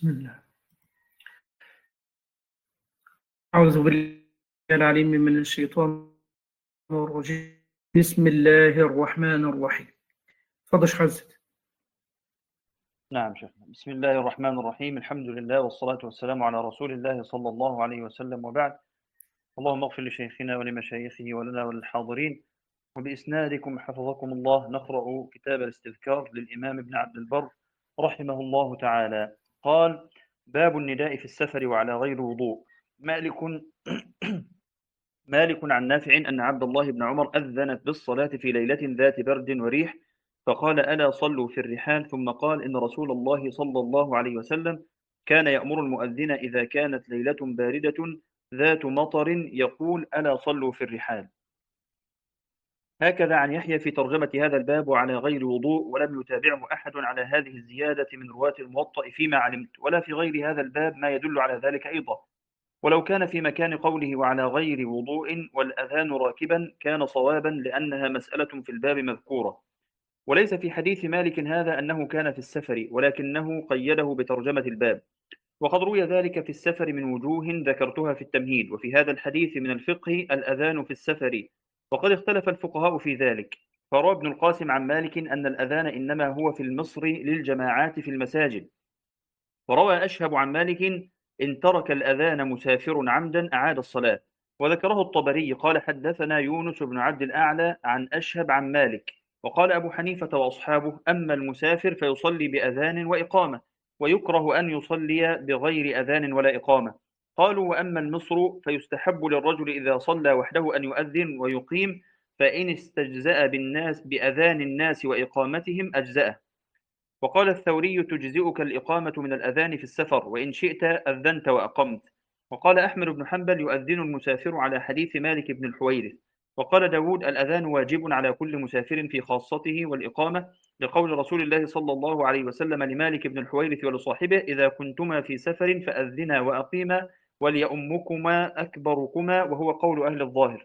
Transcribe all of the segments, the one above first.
بسم الله. أعوذ بالله العليم من الشيطان الرجيم. بسم الله الرحمن الرحيم. تفضل شيخ عزت. نعم شيخنا، بسم الله الرحمن الرحيم. الحمد لله والصلاة والسلام على رسول الله صلى الله عليه وسلم، وبعد. اللهم اغفر لشيخنا ولمشايخه ولنا وللحاضرين. وبإسنادكم حفظكم الله نقرأ كتاب الاستذكار للإمام ابن عبد البر رحمه الله تعالى. قال: باب النداء في السفر وعلى غير وضوء. مالك مالك عن نافع أن عبد الله بن عمر أذن بالصلاة في ليلة ذات برد وريح، فقال: ألا صلوا في الرحال. ثم قال: إن رسول الله صلى الله عليه وسلم كان يأمر المؤذن إذا كانت ليلة باردة ذات مطر يقول: ألا صلوا في الرحال. هكذا عن يحيى في ترجمة هذا الباب وعلى غير وضوء، ولم يتابعه أحد على هذه الزيادة من رواة الموطأ فيما علمت، ولا في غير هذا الباب ما يدل على ذلك أيضا. ولو كان في مكان قوله وعلى غير وضوء والأذان راكبا كان صوابا، لأنها مسألة في الباب مذكورة. وليس في حديث مالك هذا أنه كان في السفر، ولكنه قيده بترجمة الباب. وقد روي ذلك في السفر من وجوه ذكرتها في التمهيد. وفي هذا الحديث من الفقه الأذان في السفر، وقد اختلف الفقهاء في ذلك. فروى ابن القاسم عن مالك أن الأذان إنما هو في المصر للجماعات في المساجد. وروى أشهب عن مالك: إن ترك الأذان مسافر عمدا أعاد الصلاة. وذكره الطبري قال: حدثنا يونس بن عبد الأعلى عن أشهب عن مالك. وقال أبو حنيفة وأصحابه: أما المسافر فيصلي بأذان وإقامة، ويكره أن يصلي بغير أذان ولا إقامة. قالوا: وأما المصر فيستحب للرجل إذا صلى وحده أن يؤذن ويقيم، فإن استجزأ بالناس بأذان الناس وإقامتهم أجزأه. وقال الثوري: تجزئك الإقامة من الأذان في السفر، وإن شئت أذنت وأقمت. وقال أحمد بن حنبل: يؤذن المسافر على حديث مالك بن الحويرث. وقال داود: الأذان واجب على كل مسافر في خاصته، والإقامة لقول رسول الله صلى الله عليه وسلم لمالك بن الحويرث ولصاحبه: إذا كنتما في سفر فأذنا وأقيما، وليؤمكما أكبركما، وهو قول أهل الظاهر.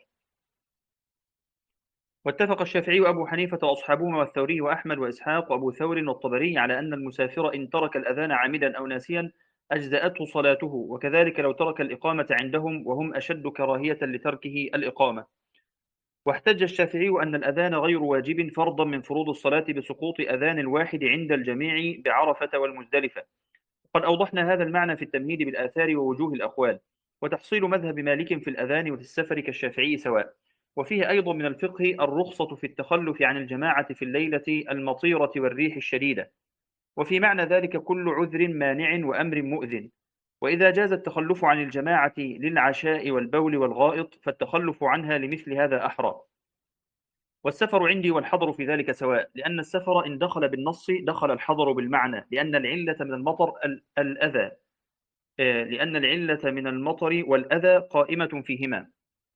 واتفق الشافعي وأبو حنيفة وأصحابهما والثوري وأحمد وإسحاق وأبو ثور والطبري على أن المسافر إن ترك الأذان عامدا أو ناسيا أجزأته صلاته، وكذلك لو ترك الإقامة عندهم، وهم أشد كراهية لتركه الإقامة. واحتج الشافعي أن الأذان غير واجب فرضا من فروض الصلاة بسقوط أذان الواحد عند الجميع بعرفة والمزدلفة. قد أوضحنا هذا المعنى في التمهيد بالآثار ووجوه الأقوال. وتحصيل مذهب مالك في الأذان وفي السفر كالشافعي سواء. وفيه أيضا من الفقه الرخصة في التخلف عن الجماعة في الليلة المطيرة والريح الشديدة، وفي معنى ذلك كل عذر مانع وأمر مؤذن. وإذا جاز التخلف عن الجماعة للعشاء والبول والغائط، فالتخلف عنها لمثل هذا أحرى. والسفر عندي والحضر في ذلك سواء، لأن السفر إن دخل بالنص دخل الحضر بالمعنى، لأن العلة من المطر الأذى، لأن العلة من المطر والأذى قائمة فيهما.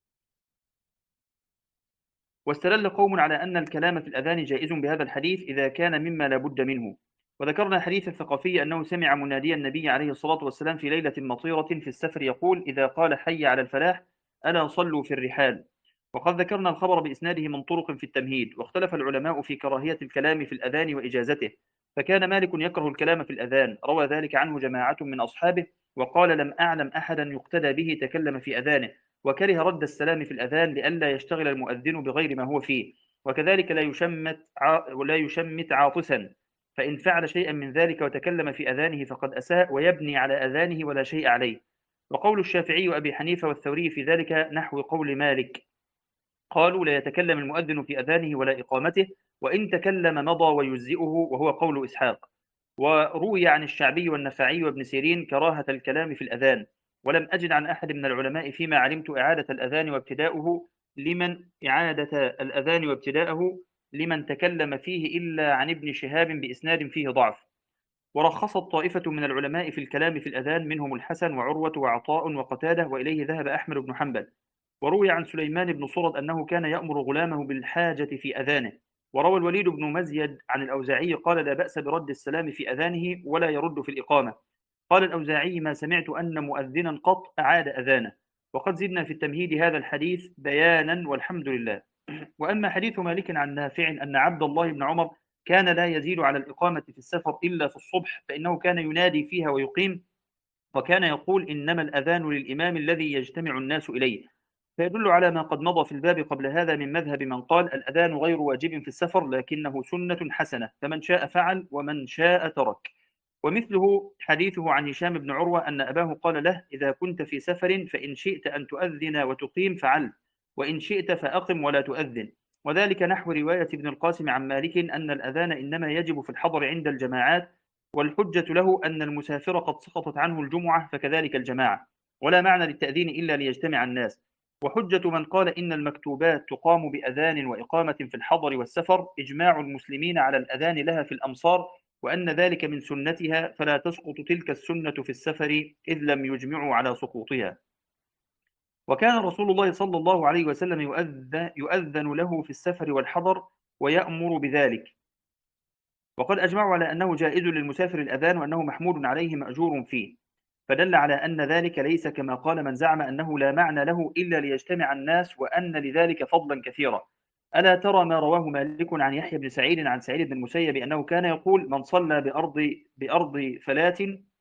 واستدل قوم على أن الكلام في الأذان جائز بهذا الحديث إذا كان مما لا بد منه. وذكرنا حديث الثقفي أنه سمع منادي النبي عليه الصلاة والسلام في ليلة مطيرة في السفر يقول: إذا قال حي على الفلاح ألا صلوا في الرحال. وقد ذكرنا الخبر بإسناده من طرق في التمهيد. واختلف العلماء في كراهية الكلام في الأذان وإجازته، فكان مالك يكره الكلام في الأذان، روى ذلك عنه جماعة من أصحابه، وقال: لم أعلم أحدا يقتدى به تكلم في أذانه. وكره رد السلام في الأذان لئلا يشتغل المؤذن بغير ما هو فيه. وكذلك لا يشمت عاطسا، فإن فعل شيئا من ذلك وتكلم في أذانه فقد أساء، ويبني على أذانه ولا شيء عليه. وقول الشافعي وأبي حنيفة والثوري في ذلك نحو قول مالك. قالوا: لا يتكلم المؤذن في أذانه ولا إقامته، وإن تكلم مضى ويجزئه، وهو قول إسحاق. وروي عن الشعبي والنخعي وابن سيرين كراهة الكلام في الأذان. ولم أجد عن أحد من العلماء فيما علمت إعادة الأذان وابتداءه لمن تكلم فيه إلا عن ابن شهاب بإسناد فيه ضعف. ورخصت طائفة من العلماء في الكلام في الأذان، منهم الحسن وعروة وعطاء وقتادة، وإليه ذهب أحمد بن حنبل. وروي عن سليمان بن صرد أنه كان يأمر غلامه بالحاجة في أذانه. وروى الوليد بن مزيد عن الأوزاعي قال: لا بأس برد السلام في أذانه ولا يرد في الإقامة. قال الأوزاعي: ما سمعت أن مؤذنا قط أعاد أذانه. وقد زدنا في التمهيد هذا الحديث بيانا، والحمد لله. وأما حديث مالك عن نافع أن عبد الله بن عمر كان لا يزيد على الإقامة في السفر إلا في الصبح، فإنه كان ينادي فيها ويقيم، وكان يقول إنما الأذان للإمام الذي يجتمع الناس إليه. فيدل على ما قد مضى في الباب قبل هذا من مذهب من قال الأذان غير واجب في السفر لكنه سنة حسنة، فمن شاء فعل ومن شاء ترك. ومثله حديثه عن هشام بن عروة أن أباه قال له: إذا كنت في سفر فإن شئت أن تؤذن وتقيم فعل، وإن شئت فأقم ولا تؤذن. وذلك نحو رواية ابن القاسم عن مالك أن الأذان إنما يجب في الحضر عند الجماعات، والحجة له أن المسافر قد سقطت عنه الجمعة فكذلك الجماعة، ولا معنى للتأذين إلا ليجتمع الناس. وحجة من قال إن المكتوبات تقام بأذان وإقامة في الحضر والسفر إجماع المسلمين على الأذان لها في الأمصار، وأن ذلك من سنتها، فلا تسقط تلك السنة في السفر إذ لم يجمعوا على سقوطها. وكان رسول الله صلى الله عليه وسلم يؤذن له في السفر والحضر ويأمر بذلك، وقد أجمعوا على أنه جائز للمسافر الأذان وأنه محمود عليه مأجور فيه، فدل على أن ذلك ليس كما قال من زعم أنه لا معنى له إلا ليجتمع الناس، وأن لذلك فضلا كثيرا. ألا ترى ما رواه مالك عن يحيى بن سعيد عن سعيد بن المسيب أنه كان يقول: من صلى بأرض فلات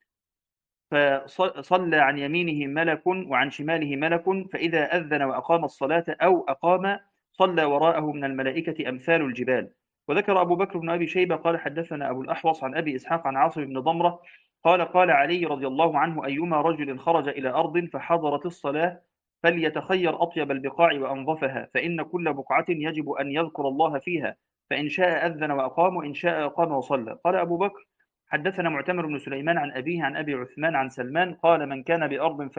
فصلى عن يمينه ملك وعن شماله ملك، فإذا أذن وأقام الصلاة أو أقام صلى وراءه من الملائكة أمثال الجبال. وذكر أبو بكر بن أبي شيبة قال حدثنا أبو الأحوص عن أبي إسحاق عن عاصم بن ضمرة قال: قال علي رضي الله عنه: أيما رجل خرج إلى أرض فحضرت الصلاة فليتخير أطيب البقاع وأنظفها، فإن كل بقعة يجب أن يذكر الله فيها، فإن شاء أذن وأقام وإن شاء أقام وصلى. قال أبو بكر: حدثنا معتمر بن سليمان عن أبيه عن أبي عثمان عن سلمان قال: من كان بأرض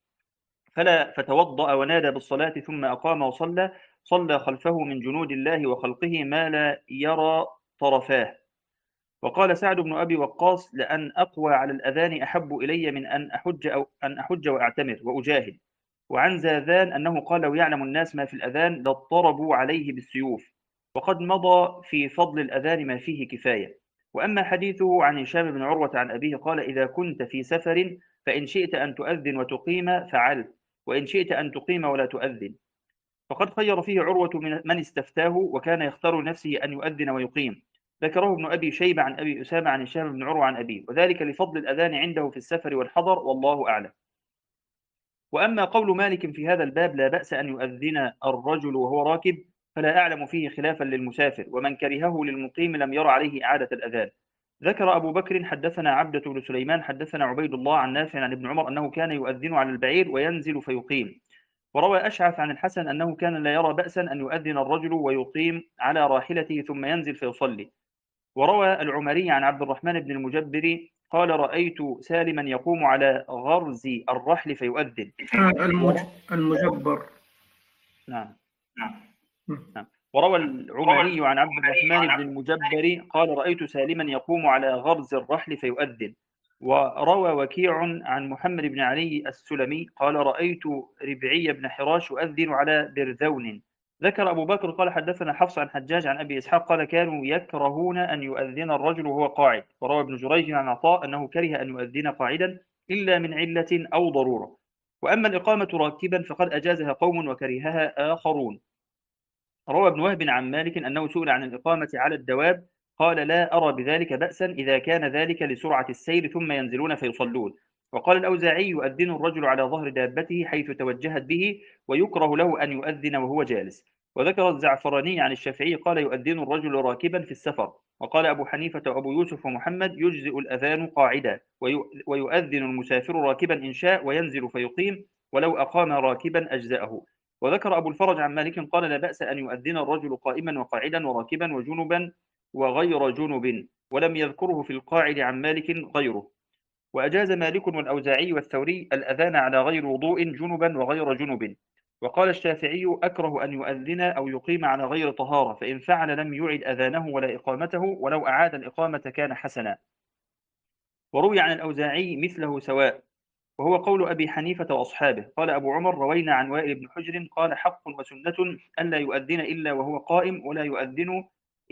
فلا فتوضأ ونادى بالصلاة ثم أقام وصلى، صلى خلفه من جنود الله وخلقه ما لا يرى طرفاه. وقال سعد بن أبي وقاص: لأن أقوى على الأذان أحب إلي من أن أحج وأعتمر وأجاهد. وعن زاذان أنه قال: لو يعلم الناس ما في الأذان لاضطربوا عليه بالسيوف. وقد مضى في فضل الأذان ما فيه كفاية. وأما حديثه عن هشام بن عروة عن أبيه قال: إذا كنت في سفر فإن شئت أن تؤذن وتقيم فعلت، وإن شئت أن تقيم ولا تؤذن. فقد خير فيه عروة من استفتاه، وكان يختار لنفسه أن يؤذن ويقيم. ذكره ابن أبي شيبة عن أبي أسامة عن هشام بن عروة عن أبيه، وذلك لفضل الأذان عنده في السفر والحضر، والله أعلم. وأما قول مالك في هذا الباب: لا بأس أن يؤذن الرجل وهو راكب، فلا أعلم فيه خلافا للمسافر، ومن كرهه للمقيم لم ير عليه إعادة الأذان. ذكر أبو بكر حدثنا عبدة بن سليمان حدثنا عبيد الله عن نافع عن ابن عمر أنه كان يؤذن على البعير وينزل فيقيم. وروى أشعث عن الحسن أنه كان لا يرى بأسا أن يؤذن الرجل ويقيم على راحلته ثم ينزل فيصلي. وروى العمري عن عبد الرحمن بن المجبر قال: رأيت سالما يقوم على غرز الرحل فيؤذن. المجبر. نعم. وروى العمري عن عبد الرحمن بن المجبر قال: رأيت سالما يقوم على غرز الرحل فيؤذن. وروى وكيع عن محمد بن علي السلمي قال: رأيت ربعي بن حراش يؤذن على برذون. ذكر أبو بكر قال: حدثنا حفص عن حجاج عن أبي إسحاق قال: كانوا يكرهون أن يؤذن الرجل وهو قاعد. وروى ابن جريج عن عطاء أنه كره أن يؤذن قاعدا إلا من علة أو ضرورة. وأما الإقامة راكبا فقد أجازها قوم وكرهها آخرون. روى ابن وهب عن مالك أنه سئل عن الإقامة على الدواب قال: لا أرى بذلك بأسا إذا كان ذلك لسرعة السير ثم ينزلون فيصلون. وقال الأوزاعي: يؤذن الرجل على ظهر دابته حيث توجهت به، ويكره له أن يؤذن وهو جالس. وذكر الزعفراني عن الشافعي قال: يؤذن الرجل راكبا في السفر. وقال أبو حنيفة وأبو يوسف ومحمد: يجزئ الأذان قاعدا، ويؤذن المسافر راكبا إن شاء وينزل فيقيم، ولو أقام راكبا أجزأه. وذكر أبو الفرج عن مالك قال: لا بأس أن يؤذن الرجل قائما وقاعدا وراكبا وجنبا وغير جنب، ولم يذكره في القاعد عن مالك غيره. وأجاز مالك والأوزاعي والثوري الأذان على غير وضوء جنبا وغير جنب. وقال الشافعي: أكره أن يؤذن أو يقيم على غير طهارة، فإن فعل لم يعد أذانه ولا إقامته، ولو أعاد الإقامة كان حسنا. وروي عن الأوزاعي مثله سواء، وهو قول أبي حنيفة وأصحابه. قال أبو عمر: روينا عن وائل بن حجر قال: حق وسنة ألا يؤذن إلا وهو قائم، ولا يؤذن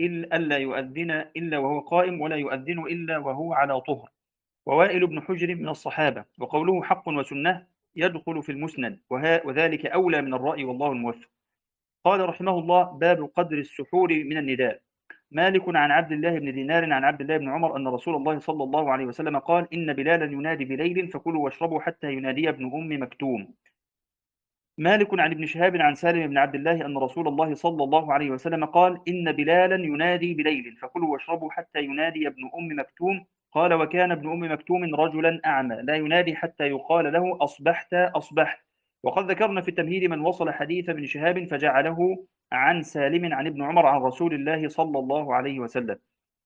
إلا وهو قائم، ولا يؤذن إلا وهو على طهر. ووائل بن حجر من الصحابة، وقوله حق وسنة يدخل في المسند، وذلك أولى من الرأي والله الموفق. قال رحمه الله: باب قدر السحور من النداء. مالك عن عبد الله بن دينار عن عبد الله بن عمر أن رسول الله صلى الله عليه وسلم قال إن بلالا ينادي بليل فكلوا واشربوا حتى ينادي ابن أم مكتوم. مالك عن ابن شهاب عن سالم بن عبد الله أن رسول الله صلى الله عليه وسلم قال إن بلالا ينادي بليل فكلوا واشربوا حتى ينادي ابن أم مكتوم. قال وكان ابن أم مكتوم رجلا أعمى لا ينادي حتى يقال له أصبحت أصبحت. وقد ذكرنا في التمهيد من وصل حديث ابن شهاب فجعله عن سالم عن ابن عمر عن رسول الله صلى الله عليه وسلم.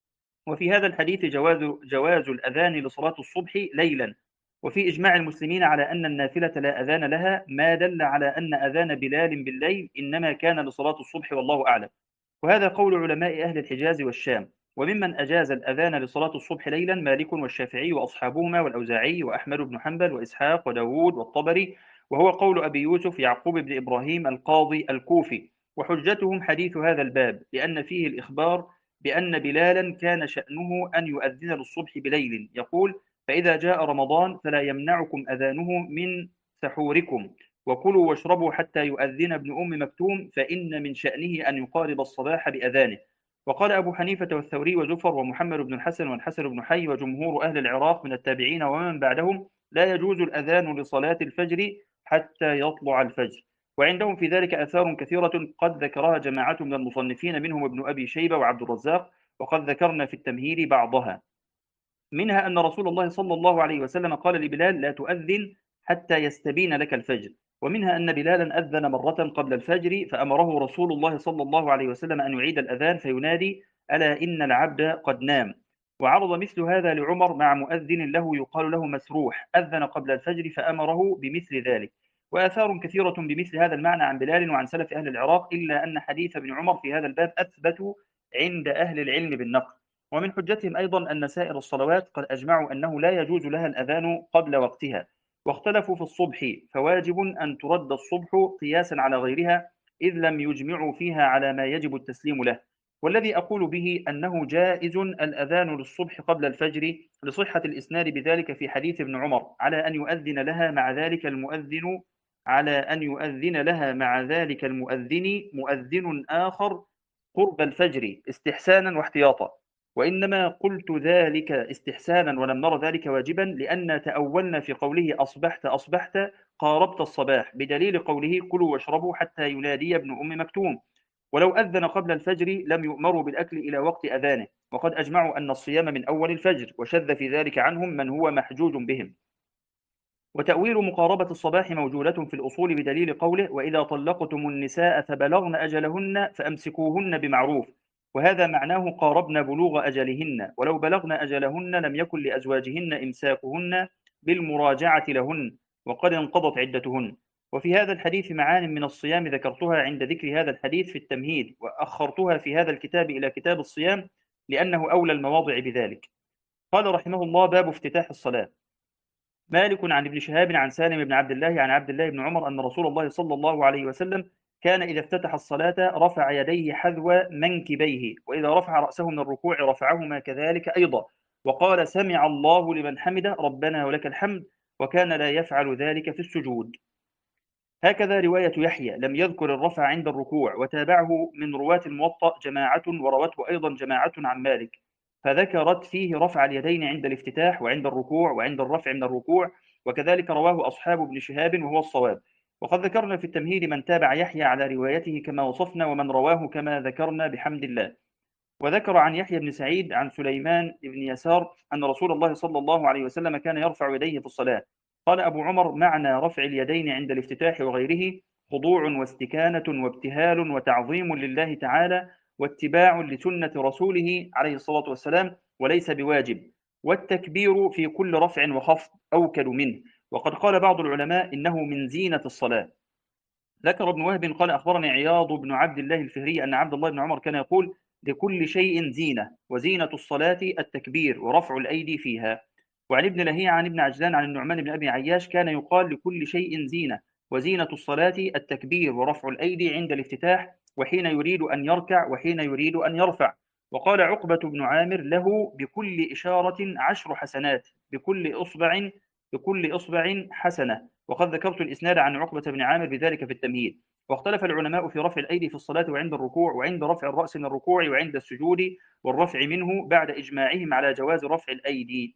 وفي هذا الحديث جواز الأذان لصلاة الصبح ليلا، وفي إجماع المسلمين على أن النافلة لا أذان لها، ما دل على أن أذان بلال بالليل إنما كان لصلاة الصبح والله أعلم. وهذا قول علماء أهل الحجاز والشام. وممن أجاز الأذان لصلاة الصبح ليلا مالك والشافعي وأصحابهما والأوزاعي وأحمد بن حنبل وإسحاق وداود والطبري، وهو قول أبي يوسف يعقوب بن إبراهيم القاضي الكوفي. وحجتهم حديث هذا الباب لأن فيه الإخبار بأن بلالا كان شأنه أن يؤذن للصبح بليل، يقول فإذا جاء رمضان فلا يمنعكم أذانه من سحوركم، وكلوا واشربوا حتى يؤذن ابن أم مكتوم فإن من شأنه أن يقارب الصباح بأذانه. وقال أبو حنيفة والثوري وزفر ومحمد بن الحسن والحسن بن حي وجمهور أهل العراق من التابعين ومن بعدهم لا يجوز الأذان لصلاة الفجر حتى يطلع الفجر. وعندهم في ذلك آثار كثيرة قد ذكرها جماعة من المصنفين منهم ابن أبي شيبة وعبد الرزاق، وقد ذكرنا في التمهيد بعضها. منها أن رسول الله صلى الله عليه وسلم قال لبلال لا تؤذن حتى يستبين لك الفجر. ومنها أن بلالا أذن مرة قبل الفجر فأمره رسول الله صلى الله عليه وسلم أن يعيد الأذان فينادي ألا إن العبد قد نام. وعرض مثل هذا لعمر مع مؤذن له يقال له مسروح أذن قبل الفجر فأمره بمثل ذلك. وآثار كثيرة بمثل هذا المعنى عن بلال وعن سلف أهل العراق، إلا أن حديث ابن عمر في هذا الباب أثبت عند أهل العلم بالنقل. ومن حجتهم أيضا أن سائر الصلوات قد أجمعوا أنه لا يجوز لها الأذان قبل وقتها، واختلفوا في الصبح فواجب أن ترد الصبح قياسا على غيرها إذ لم يجمعوا فيها على ما يجب التسليم له. والذي أقول به أنه جائز الأذان للصبح قبل الفجر لصحة الإسناد بذلك في حديث ابن عمر على أن يؤذن لها مع ذلك المؤذن مؤذن آخر قرب الفجر استحسانا واحتياطا. وإنما قلت ذلك استحسانا ولم نر ذلك واجبا لأن تأولنا في قوله أصبحت أصبحت قاربت الصباح بدليل قوله كلوا واشربوا حتى ينادي ابن أم مكتوم. ولو أذن قبل الفجر لم يؤمروا بالأكل إلى وقت أذانه، وقد أجمعوا أن الصيام من أول الفجر، وشذ في ذلك عنهم من هو محجوج بهم. وتأويل مقاربة الصباح موجودة في الأصول بدليل قوله وإذا طلقتم النساء فبلغن أجلهن فأمسكوهن بمعروف، وهذا معناه قاربن بلوغ أجلهن، ولو بلغن أجلهن لم يكن لأزواجهن إمساكهن بالمراجعة لهن وقد انقضت عدتهن. وفي هذا الحديث معان من الصيام ذكرتها عند ذكر هذا الحديث في التمهيد، وأخرتها في هذا الكتاب إلى كتاب الصيام لأنه أولى المواضع بذلك. قال رحمه الله باب افتتاح الصلاة. مالك عن ابن شهاب عن سالم بن عبد الله عن عبد الله بن عمر أن رسول الله صلى الله عليه وسلم كان إذا افتتح الصلاة رفع يديه حذو منكبيه، وإذا رفع رأسه من الركوع رفعهما كذلك أيضا، وقال سمع الله لمن حمده ربنا ولك الحمد، وكان لا يفعل ذلك في السجود. هكذا رواية يحيى لم يذكر الرفع عند الركوع، وتابعه من رواة الموطأ جماعة وروته أيضا جماعة عن مالك، فذكرت فيه رفع اليدين عند الافتتاح وعند الركوع وعند الرفع من الركوع، وكذلك رواه أصحاب ابن شهاب وهو الصواب. وقد ذكرنا في التمهيد من تابع يحيى على روايته كما وصفنا، ومن رواه كما ذكرنا بحمد الله. وذكر عن يحيى بن سعيد عن سليمان بن يسار أن رسول الله صلى الله عليه وسلم كان يرفع يديه في الصلاة. قال أبو عمر معنى رفع اليدين عند الافتتاح وغيره خضوع واستكانة وابتهال وتعظيم لله تعالى واتباع لسنة رسوله عليه الصلاة والسلام، وليس بواجب. والتكبير في كل رفع وخفض أوكل منه. وقد قال بعض العلماء إنه من زينة الصلاة. ذكر ابن وهب قال أخبرني عياض بن عبد الله الفهري أن عبد الله بن عمر كان يقول لكل شيء زينة، وزينة الصلاة التكبير ورفع الأيدي فيها. وعن ابن لهيعة عن ابن عجلان عن النعمان بن أبي عياش كان يقال لكل شيء زينة، وزينة الصلاة التكبير ورفع الأيدي عند الافتتاح وحين يريد أن يركع وحين يريد أن يرفع. وقال عقبة بن عامر له بكل إشارة 10 حسنات، بكل إصبع حسنة. وقد ذكرت الإسناد عن عقبة بن عامر بذلك في التمهيد. واختلف العلماء في رفع الأيدي في الصلاة وعند الركوع وعند رفع الرأس من الركوع وعند السجود والرفع منه بعد إجماعهم على جواز رفع الأيدي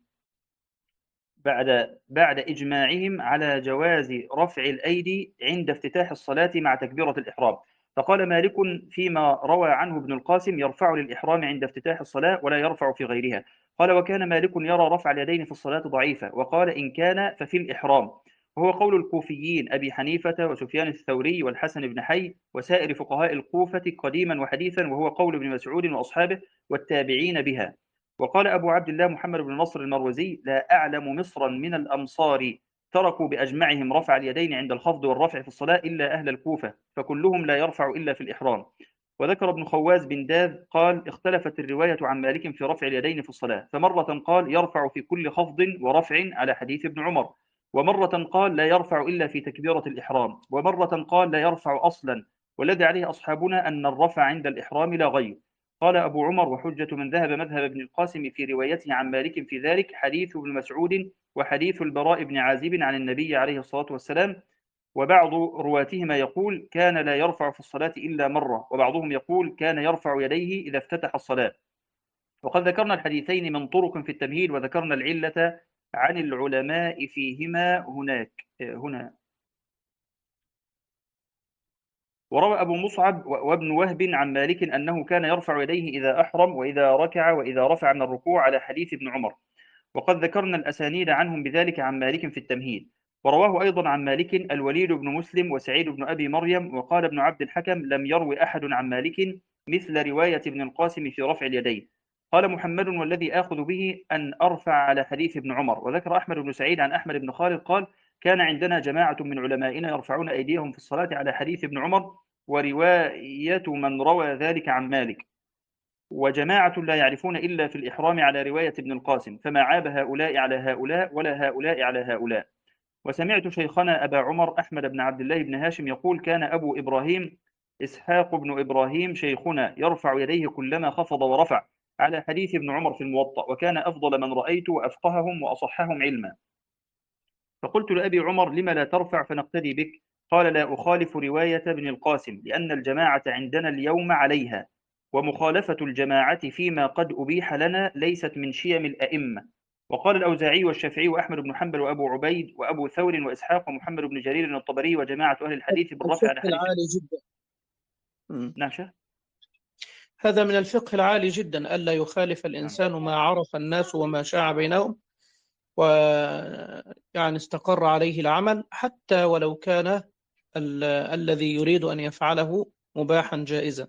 بعد إجماعهم على جواز رفع الأيدي عند افتتاح الصلاة مع تكبيرة الإحرام. فقال مالك فيما روى عنه ابن القاسم: يرفع للإحرام عند افتتاح الصلاة ولا يرفع في غيرها. قال: وكان مالك يرى رفع اليدين في الصلاة ضعيفة، وقال: إن كان ففي الإحرام. وهو قول الكوفيين أبي حنيفة وسفيان الثوري والحسن بن حي وسائر فقهاء الكوفة قديما وحديثا، وهو قول ابن مسعود وأصحابه والتابعين بها. وقال أبو عبد الله محمد بن نصر المروزي: لا أعلم مصرا من الأمصار تركوا بأجمعهم رفع اليدين عند الخفض والرفع في الصلاة إلا أهل الكوفة، فكلهم لا يرفع إلا في الإحرام. وذكر ابن خواز بن داذ قال: اختلفت الرواية عن مالك في رفع اليدين في الصلاة، فمرة قال يرفع في كل خفض ورفع على حديث ابن عمر، ومرة قال لا يرفع إلا في تكبيرة الإحرام، ومرة قال لا يرفع أصلا، والذي عليه أصحابنا أن الرفع عند الإحرام لا غير. قال أبو عمر: وحجة من ذهب مذهب ابن القاسم في روايته عن مالك في ذلك حديث ابن مسعود وحديث البراء بن عازب عن النبي عليه الصلاة والسلام، وبعض رواتهما يقول كان لا يرفع في الصلاة إلا مرة، وبعضهم يقول كان يرفع يديه إذا افتتح الصلاة. وقد ذكرنا الحديثين من طرق في التمهيد، وذكرنا العلة عن العلماء فيهما هنا. وروى أبو مصعب وابن وهب عن مالك أنه كان يرفع يديه إذا أحرم وإذا ركع وإذا رفع من الركوع على حديث ابن عمر، وقد ذكرنا الأسانيد عنهم بذلك عن مالك في التمهيد. ورواه أيضا عن مالك الوليد بن مسلم وسعيد بن أبي مريم. وقال ابن عبد الحكم: لم يروي أحد عن مالك مثل رواية ابن القاسم في رفع اليدين. قال محمد: والذي آخذ به أن أرفع على حديث ابن عمر. وذكر أحمد بن سعيد عن أحمد بن خالد قال: كان عندنا جماعة من علمائنا يرفعون أيديهم في الصلاة على حديث ابن عمر، ورواية من روى ذلك عن مالك، وجماعة لا يعرفون إلا في الإحرام على رواية ابن القاسم، فما عاب هؤلاء على هؤلاء ولا هؤلاء على هؤلاء. وسمعت شيخنا أبا عمر أحمد بن عبد الله بن هاشم يقول: كان أبو إبراهيم إسحاق بن إبراهيم شيخنا يرفع يديه كلما خفض ورفع على حديث ابن عمر في الموطأ، وكان أفضل من رأيت وأفقههم وأصحهم علما. فقلت لأبي عمر: لم لا ترفع فنقتدي بك؟ قال: لا أخالف رواية ابن القاسم، لأن الجماعة عندنا اليوم عليها، ومخالفة الجماعة فيما قد أبيح لنا ليست من شيم الأئمة. وقال الأوزاعي والشافعي وأحمد بن حنبل وأبو عبيد وأبو ثور وإسحاق ومحمد بن جرير الطبري وجماعة أهل الحديث بالرفع على الفقه حديث. العالي جدا. نعم شيخ. هذا من الفقه العالي جدا، ألا يخالف الإنسان ما عرف الناس وما شاع بينهم ويعني استقر عليه العمل، حتى ولو كان الذي يريد أن يفعله مباحا جائزا.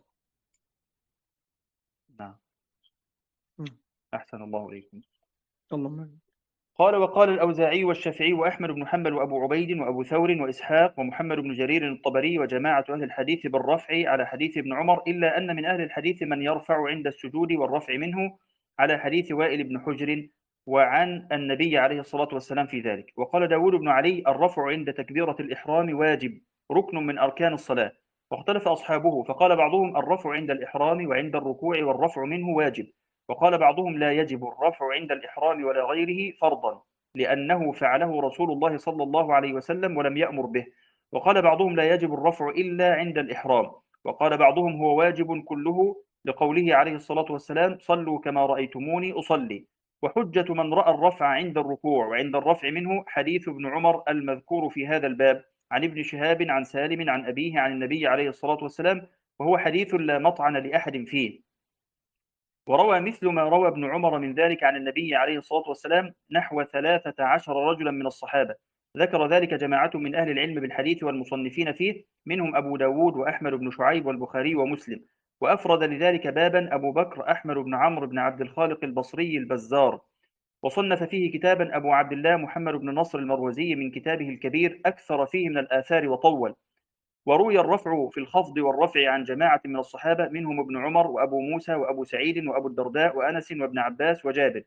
نعم. أحسن الله إليكم. اللهم. قال: وقال الأوزاعي والشافعي وأحمد بن حنبل وأبو عبيد وأبو ثور وإسحاق ومحمد بن جرير الطبري وجماعة أهل الحديث بالرفع على حديث ابن عمر، إلا أن من أهل الحديث من يرفع عند السجود والرفع منه على حديث وائل بن حجر وعن النبي عليه الصلاة والسلام في ذلك. وقال داود بن علي: الرفع عند تكبيرة الإحرام واجب، ركن من أركان الصلاة. واختلف أصحابه، فقال بعضهم: الرفع عند الإحرام وعند الركوع والرفع منه واجب. وقال بعضهم: لا يجب الرفع عند الإحرام ولا غيره فرضا، لأنه فعله رسول الله صلى الله عليه وسلم ولم يأمر به. وقال بعضهم: لا يجب الرفع إلا عند الإحرام. وقال بعضهم: هو واجب كله، لقوله عليه الصلاة والسلام: صلوا كما رأيتموني أصلي. وحجة من رأى الرفع عند الركوع وعند الرفع منه حديث ابن عمر المذكور في هذا الباب عن ابن شهاب عن سالم عن أبيه عن النبي عليه الصلاة والسلام، وهو حديث لا مطعن لأحد فيه. وروى مثل ما روى ابن عمر من ذلك عن النبي عليه الصلاة والسلام نحو 13 رجلا من الصحابة. ذكر ذلك جماعة من أهل العلم بالحديث والمصنفين فيه، منهم أبو داود وأحمد بن شعيب والبخاري ومسلم. وأفرد لذلك بابا أبو بكر أحمد بن عمرو بن عبد الخالق البصري البزار. وصنف فيه كتابا أبو عبد الله محمد بن نصر المروزي من كتابه الكبير، أكثر فيه من الآثار وطول. وروي الرفع في الخفض والرفع عن جماعة من الصحابة، منهم ابن عمر وأبو موسى وأبو سعيد وأبو الدرداء وأنس وابن عباس وجابر.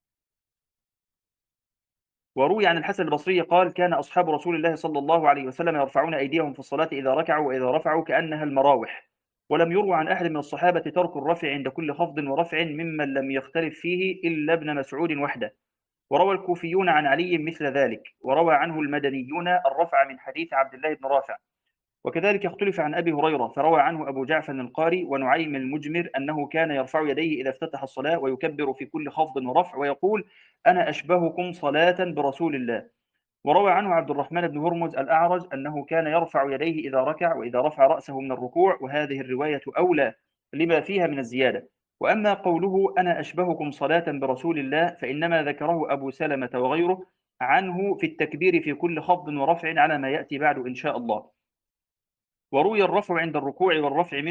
وروي عن الحسن البصري قال: كان أصحاب رسول الله صلى الله عليه وسلم يرفعون أيديهم في الصلاة إذا ركعوا وإذا رفعوا كأنها المراوح. ولم يروى عن أحد من الصحابة ترك الرفع عند كل خفض ورفع ممن لم يختلف فيه إلا ابن مسعود وحده. وروى الكوفيون عن علي مثل ذلك، وروى عنه المدنيون الرفع من حديث عبد الله بن رافع. وكذلك اختلف عن أبي هريرة، فروى عنه أبو جعفر القاري ونعيم المجمر أنه كان يرفع يديه إذا افتتح الصلاة ويكبر في كل خفض ورفع ويقول: أنا أشبهكم صلاة برسول الله. وروى عنه عبد الرحمن بن هرمز الأعرج أنه كان يرفع يديه إذا ركع وإذا رفع رأسه من الركوع، وهذه الرواية أولى لما فيها من الزيادة. وأما قوله أنا أشبهكم صلاة برسول الله فإنما ذكره أبو سلمة وغيره عنه في التكبير في كل خفض ورفع على ما يأتي بعد إن شاء الله. وروي الرفع عند الركوع والرفع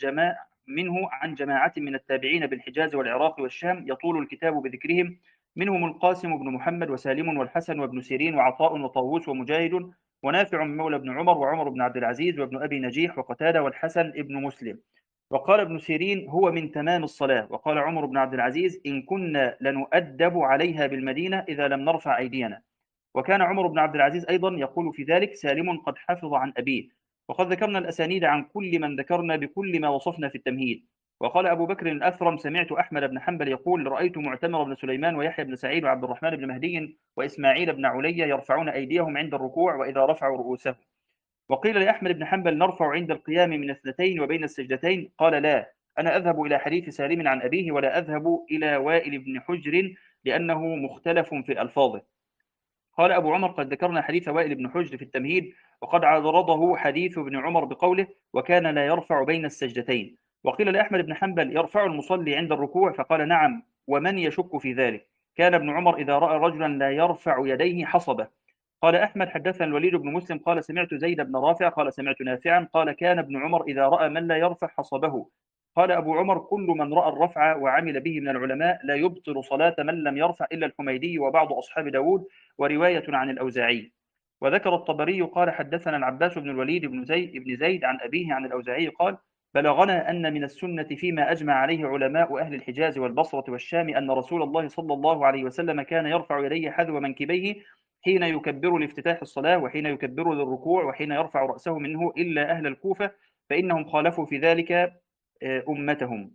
منه عن جماعة من التابعين بالحجاز والعراق والشام، يطول الكتاب بذكرهم، منهم القاسم بن محمد وسالم والحسن وابن سيرين وعطاء وطاووس ومجاهد ونافع مولى بن عمر وعمر بن عبد العزيز وابن أبي نجيح وقتادة والحسن ابن مسلم. وقال ابن سيرين: هو من تمام الصلاة. وقال عمر بن عبد العزيز: إن كنا لنؤدب عليها بالمدينة إذا لم نرفع أيدينا. وكان عمر بن عبد العزيز أيضا يقول في ذلك: سالم قد حفظ عن أبيه. وقد ذكرنا الأسانيد عن كل من ذكرنا بكل ما وصفنا في التمهيد. وقال أبو بكر الأثرم: سمعت أحمد بن حنبل يقول: رأيت معتمر بن سليمان ويحيى بن سعيد وعبد الرحمن بن مهدي وإسماعيل بن علي يرفعون أيديهم عند الركوع وإذا رفعوا رؤوسهم. وقيل لأحمد بن حنبل: نرفع عند القيام من اثنتين وبين السجدتين. قال: لا، أنا أذهب إلى حديث سالم عن أبيه ولا أذهب إلى وائل بن حجر لأنه مختلف في ألفاظه. قال أبو عمر: قد ذكرنا حديث وائل بن حجر في التمهيد، وقد عارضه حديث ابن عمر بقوله: وكان لا يرفع بين السجدتين. وقيل لأحمد بن حنبل: يرفع المصلي عند الركوع؟ فقال: نعم، ومن يشك في ذلك؟ كان ابن عمر إذا رأى رجلا لا يرفع يديه حصبه. قال أحمد: حدثنا الوليد بن مسلم قال سمعت زيد بن رافع قال سمعت نافعا قال كان ابن عمر إذا رأى من لا يرفع حصبه. قال أبو عمر: كل من رأى الرفع وعمل به من العلماء لا يبطل صلاة من لم يرفع إلا الحميدي وبعض أصحاب داود، ورواية عن الأوزاعي. وذكر الطبري قال حدثنا العباس بن الوليد بن زيد عن أبيه عن الأوزاعي قال: بلغنا أن من السنة فيما أجمع عليه علماء أهل الحجاز والبصرة والشام أن رسول الله صلى الله عليه وسلم كان يرفع يديه حذو منكبيه حين يكبر لافتتاح الصلاة وحين يكبر للركوع وحين يرفع رأسه منه، إلا أهل الكوفة فإنهم خالفوا في ذلك أمتهم.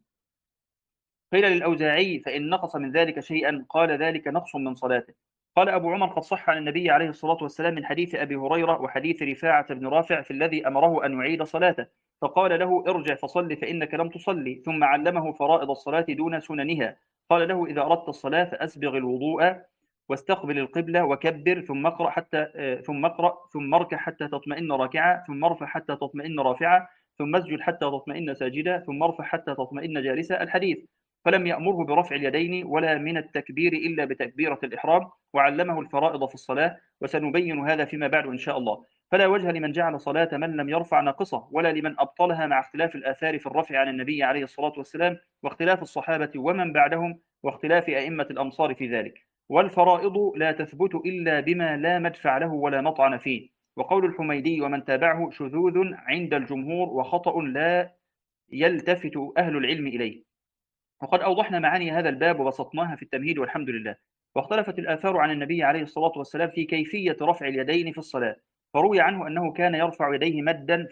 قيل للأوزاعي: فإن نقص من ذلك شيئا قال: ذلك نقص من صلاته. قال أبو عمر: قد صح عن النبي عليه الصلاة والسلام من حديث أبي هريرة وحديث رفاعة بن رافع في الذي أمره أن يعيد صلاته، فقال له: ارجع فصل فإنك لم تصلي، ثم علمه فرائض الصلاة دون سننها. قال له: إذا أردت الصلاة فأسبغ الوضوء واستقبل القبلة وكبر، ثم اقرأ ثم اركع حتى تطمئن راكعا، ثم ارفع حتى تطمئن رافعا، ثم اسجد حتى تطمئن ساجدا، ثم ارفع حتى تطمئن جالسا. الحديث. فلم يأمره برفع اليدين ولا من التكبير إلا بتكبيرة الإحرام، وعلمه الفرائض في الصلاة، وسنبين هذا فيما بعد إن شاء الله. فلا وجه لمن جعل صلاة من لم يرفع ناقصة، ولا لمن أبطلها، مع اختلاف الآثار في الرفع عن النبي عليه الصلاة والسلام، واختلاف الصحابة ومن بعدهم، واختلاف أئمة الأمصار في ذلك. والفرائض لا تثبت إلا بما لا مدفع له ولا مطعن فيه. وقول الحميدي ومن تابعه شذوذ عند الجمهور وخطأ لا يلتفت أهل العلم إليه. وقد أوضحنا معاني هذا الباب وبسطناها في التمهيد والحمد لله. واختلفت الآثار عن النبي عليه الصلاة والسلام في كيفية رفع اليدين في الصلاة، فروي عنه أنه كان يرفع يديه مدا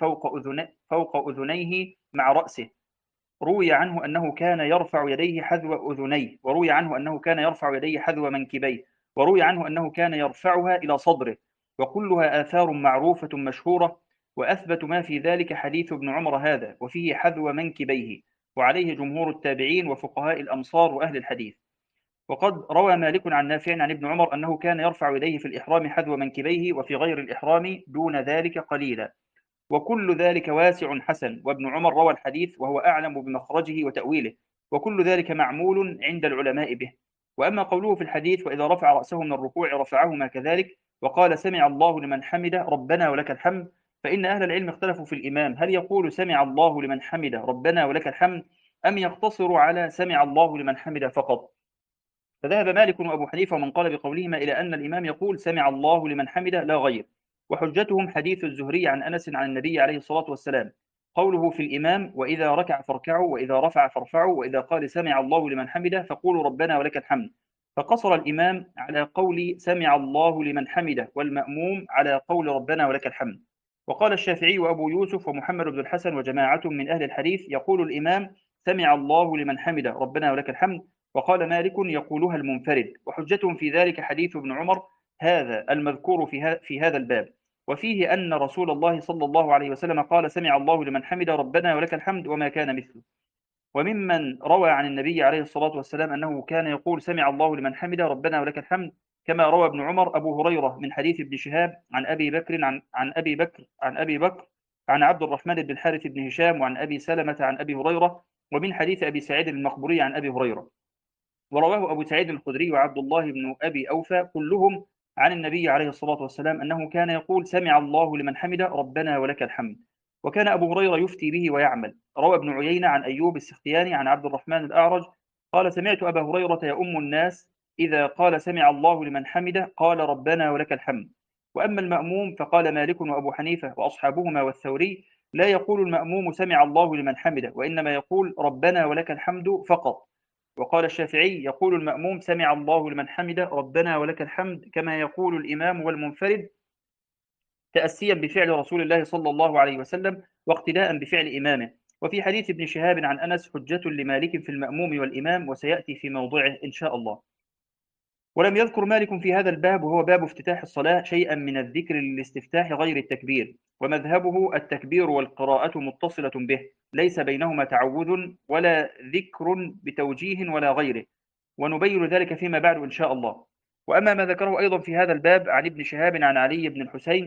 فوق أذنيه مع رأسه. روي عنه أنه كان يرفع يديه حذو أذنيه، وروي عنه أنه كان يرفع يديه حذو منكبيه، وروي عنه أنه كان يرفعها إلى صدره، وكلها آثار معروفة مشهورة. وأثبت ما في ذلك حديث ابن عمر هذا، وفيه حذو منكبيه، وعليه جمهور التابعين وفقهاء الأمصار وأهل الحديث. وقد روى مالك عن نافع عن ابن عمر أنه كان يرفع يديه في الإحرام حذو منكبيه، وفي غير الإحرام دون ذلك قليلا. وكل ذلك واسع حسن، وابن عمر روى الحديث وهو أعلم بمخرجه وتأويله، وكل ذلك معمول عند العلماء به. وأما قوله في الحديث: وإذا رفع رأسه من الركوع رفعهما كذلك، وقال: سمع الله لمن حمده ربنا ولك الحمد، فإن أهل العلم اختلفوا في الإمام هل يقول سمع الله لمن حمده ربنا ولك الحمد، أم يقتصر على سمع الله لمن حمده فقط. فذهب مالك وأبو حنيفة ومن قال بقولهما إلى أن الإمام يقول سمع الله لمن حمده لا غير. وحجتهم حديث الزهري عن أنس عن النبي عليه الصلاة والسلام، قوله في الإمام: وإذا ركع فاركعوا، وإذا رفع فارفعوا، وإذا قال سمع الله لمن حمده فقولوا ربنا ولك الحمد. فقصر الإمام على قول سمع الله لمن حمده، والمأموم على قول ربنا ولك الحمد. وقال الشافعي وأبو يوسف ومحمد بن الحسن وجماعة من أهل الحديث يقول الإمام سمع الله لمن حمده ربنا ولك الحمد، وقال مالك يقولها المنفرد. وحجتهم في ذلك حديث ابن عمر هذا المذكور في هذا الباب. وفيه أن رسول الله صلى الله عليه وسلم قال سمع الله لمن حمد ربنا ولك الحمد وما كان مثله. وممن روى عن النبي عليه الصلاة والسلام أنه كان يقول سمع الله لمن حمد ربنا ولك الحمد كما روى ابن عمر أبو هريرة من حديث ابن شهاب عن أبي بكر عن أبي بكر عن عبد الرحمن بن الحارث بن هشام وعن أبي سلمة عن أبي هريرة ومن حديث أبي سعيد المقبوري عن أبي هريرة. ورواه أبو سعيد الخدري وعبد الله بن أبي أوفى كلهم عن النبي عليه الصلاة والسلام أنه كان يقول سمع الله لمن حمد ربنا ولك الحمد. وكان أبو هريرة يفتي به ويعمل. روى ابن عيينة عن أيوب السختياني عن عبد الرحمن الأعرج قال سمعت أبا هريرة يؤم الناس إذا قال سمع الله لمن حمد قال ربنا ولك الحمد. وأما المأموم فقال مالك وأبو حنيفة وأصحابهما والثوري لا يقول المأموم سمع الله لمن حمد وإنما يقول ربنا ولك الحمد فقط. وقال الشافعي يقول المأموم سمع الله لمن حمد ربنا ولك الحمد كما يقول الإمام والمنفرد تأسيا بفعل رسول الله صلى الله عليه وسلم واقتداء بفعل إمامه. وفي حديث ابن شهاب عن أنس حجة لمالك في المأموم والإمام وسيأتي في موضعه إن شاء الله. ولم يذكر مالك في هذا الباب وهو باب افتتاح الصلاة شيئا من الذكر للاستفتاح غير التكبير، ومذهبه التكبير والقراءة متصلة به ليس بينهما تعوذ ولا ذكر بتوجيه ولا غيره، ونبين ذلك فيما بعد إن شاء الله. وأما ما ذكره أيضا في هذا الباب عن ابن شهاب عن علي بن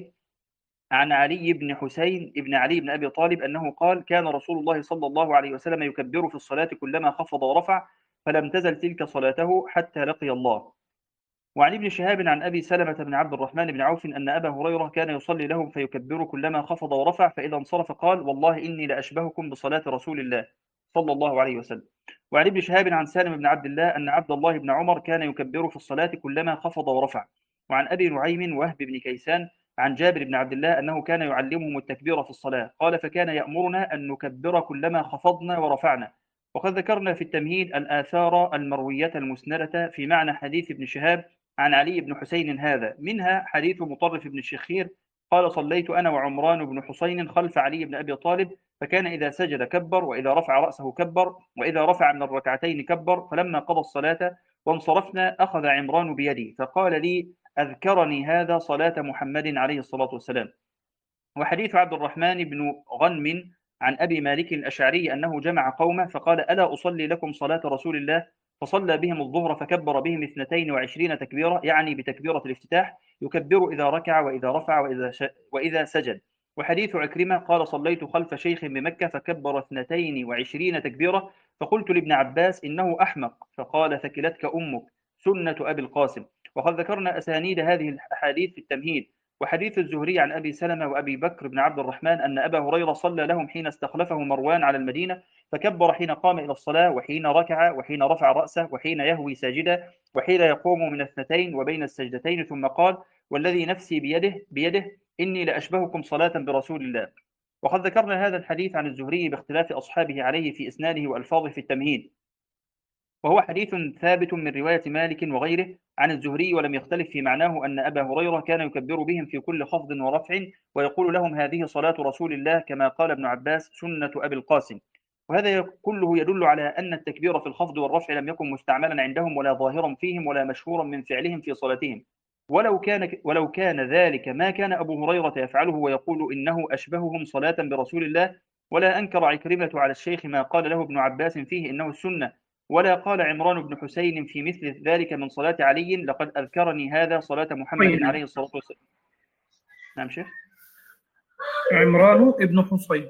حسين ابن علي بن أبي طالب أنه قال كان رسول الله صلى الله عليه وسلم يكبر في الصلاة كلما خفض ورفع فلم تزل تلك صلاته حتى لقي الله. وعن ابن شهاب عن أبي سلمة بن عبد الرحمن بن عوف أن أبا هريرة كان يصلي لهم فيكبر كلما خفض ورفع فإذا انصرف قال والله إني لأشبهكم بصلاة رسول الله صلى الله عليه وسلم. وعن ابن شهاب عن سالم بن عبد الله أن عبد الله بن عمر كان يكبر في الصلاة كلما خفض ورفع. وعن أبي نعيم وهب بن كيسان عن جابر بن عبد الله أنه كان يعلمهم التكبير في الصلاة قال فكان يأمرنا أن نكبر كلما خفضنا ورفعنا. وقد ذكرنا في التمهيد الآثار المروية المسندة في معنى حديث ابن شهاب عن علي بن حسين هذا، منها حديث مطرف بن الشخير قال صليت أنا وعمران بن حسين خلف علي بن أبي طالب فكان إذا سجد كبر وإذا رفع رأسه كبر وإذا رفع من الركعتين كبر فلما قضى الصلاة وانصرفنا أخذ عمران بيدي فقال لي أذكرني هذا صلاة محمد عليه الصلاة والسلام. وحديث عبد الرحمن بن غنم عن أبي مالك الأشعري أنه جمع قومه فقال ألا أصلي لكم صلاة رسول الله فصلى بهم الظهر فكبر بهم 22 تكبيرة يعني بتكبيرة الافتتاح يكبر إذا ركع وإذا رفع وإذا سجد. وحديث عكرمة قال صليت خلف شيخ بمكة فكبر 22 تكبيرة فقلت لابن عباس إنه أحمق فقال ثكلتك أمك سنة أبي القاسم. وقد ذكرنا أسانيد هذه الأحاديث في التمهيد. وحديث الزهري عن أبي سلمة وأبي بكر بن عبد الرحمن أن أبا هريرة صلى لهم حين استخلفه مروان على المدينة فكبر حين قام إلى الصلاة وحين ركع وحين رفع رأسه وحين يهوي ساجدا وحين يقوم من اثنتين وبين السجدتين ثم قال والذي نفسي بيده إني لأشبهكم صلاة برسول الله. وقد ذكرنا هذا الحديث عن الزهري باختلاف أصحابه عليه في إسناده وألفاظه في التمهيد، وهو حديث ثابت من رواية مالك وغيره عن الزهري ولم يختلف في معناه أن أبا هريرة كان يكبر بهم في كل خفض ورفع ويقول لهم هذه صلاة رسول الله كما قال ابن عباس سنة أبي القاسم. وهذا كله يدل على أن التكبير في الخفض والرفع لم يكن مستعملا عندهم ولا ظاهرا فيهم ولا مشهورا من فعلهم في صلاتهم، ولو كان ذلك ما كان أبو هريرة يفعله ويقول إنه أشبههم صلاة برسول الله. ولا أنكر عكرمة على الشيخ ما قال له ابن عباس فيه إنه السنة، ولا قال عمران بن حسين في مثل ذلك من صلاة علي لقد أذكرني هذا صلاة محمد عليه الصلاة والسلام. نعم شيخ عمران بن حسين.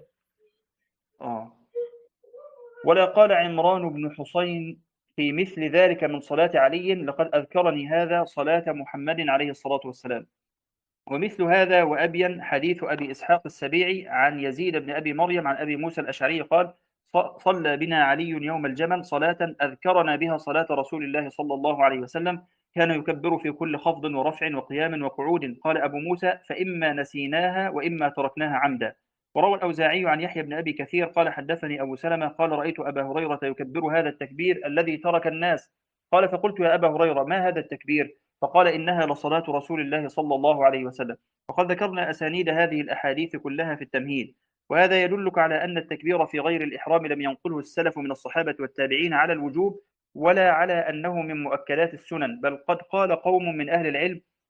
ولا قال عمران بن حسين في مثل ذلك من صلاة علي لقد أذكرني هذا صلاة محمد عليه الصلاة والسلام. ومثل هذا وأبين حديث أبي إسحاق السبيعي عن يزيد بن أبي مريم عن أبي موسى الأشعري قال صلى بنا علي يوم الجمل صلاة أذكرنا بها صلاة رسول الله صلى الله عليه وسلم كان يكبر في كل خفض ورفع وقيام وقعود. قال أبو موسى فإما نسيناها وإما تركناها عمدا. وروى الأوزاعي عن يحيى بن أبي كثير قال حدثني أبو سلمة قال رأيت أبا هريرة يكبر هذا التكبير الذي ترك الناس. قال فقلت يا أبا هريرة ما هذا التكبير؟ فقال إنها لصلاة رسول الله صلى الله عليه وسلم. وقد ذكرنا أسانيد هذه الأحاديث كلها في التمهيد. وهذا يدلك على أن التكبير في غير الإحرام لم ينقله السلف من الصحابة والتابعين على الوجوب ولا على أنه من مؤكدات السنن، بل قد قال قوم من أهل العلم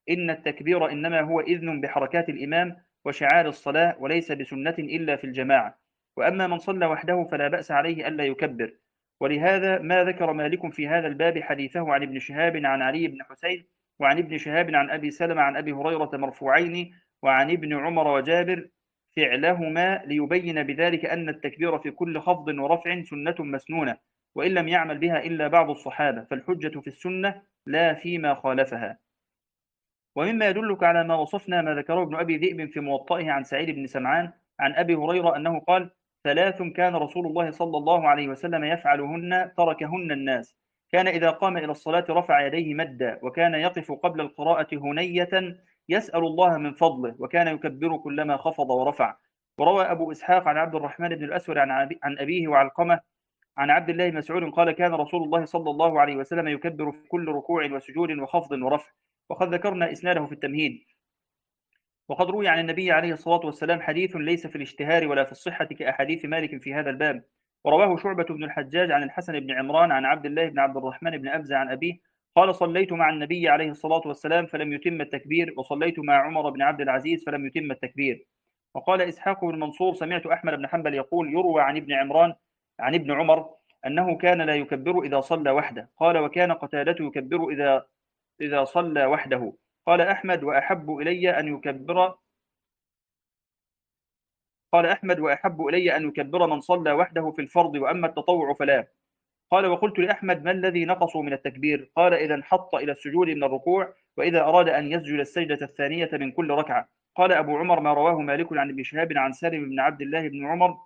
إن التكبير إنما هو إذن بحركات الإمام وشعار الصلاة وليس بسنة إلا في الجماعة، وأما من صلى وحده فلا بأس عليه ألا يكبر. ولهذا ما ذكر مالك في هذا الباب حديثه عن ابن شهاب عن علي بن حسين وعن ابن شهاب عن أبي سلمة عن أبي هريرة مرفوعين وعن ابن عمر وجابر فعلهما، ليبين بذلك أن التكبير في كل خفض ورفع سنة مسنونة، وإن لم يعمل بها إلا بعض الصحابة، فالحجة في السنة لا فيما خالفها. ومما يدلك على ما وصفنا ما ذكره ابن أبي ذئب في موطئه عن سعيد بن سمعان عن أبي هريرة أنه قال: ثلاث كان رسول الله صلى الله عليه وسلم يفعلهن تركهن الناس: كان إذا قام إلى الصلاة رفع يديه مدا، وكان يقف قبل القراءة هنية يسأل الله من فضله، وكان يكبر كلما خفض ورفع. وروى أبو إسحاق عن عبد الرحمن بن الأسود عن أبيه وعلقمة عن عبد الله بن مسعود قال: كان رسول الله صلى الله عليه وسلم يكبر في كل ركوع وسجود وخفض ورفع. وقد ذكرنا إسناده في التمهيد. وقد روي عن النبي عليه الصلاة والسلام حديث ليس في الاشتهار ولا في الصحة كأحاديث مالك في هذا الباب. ورواه شعبة بن الحجاج عن الحسن بن عمران عن عبد الله بن عبد الرحمن بن أبزة عن أبيه قال: صليت مع النبي عليه الصلاة والسلام فلم يتم التكبير، وصليت مع عمر بن عبد العزيز فلم يتم التكبير. وقال إسحاق بن منصور: سمعت أحمد بن حنبل يقول: يروى عن ابن عمران عن ابن عمر أنه كان لا يكبر إذا صلى وحده. قال: وكان قتادة يكبر إذا صلى وحده. قال أحمد: وأحب إلي أن يكبر من صلى وحده في الفرض، وأما التطوع فلا. قال: وقلت لأحمد: ما الذي نقص من التكبير؟ قال: إذا انحط إلى السجود من الركوع، وإذا أراد أن يسجد السجدة الثانية من كل ركعة. قال أبو عمر: ما رواه مالك عن ابن شهاب عن سالم بن عبد الله بن عمر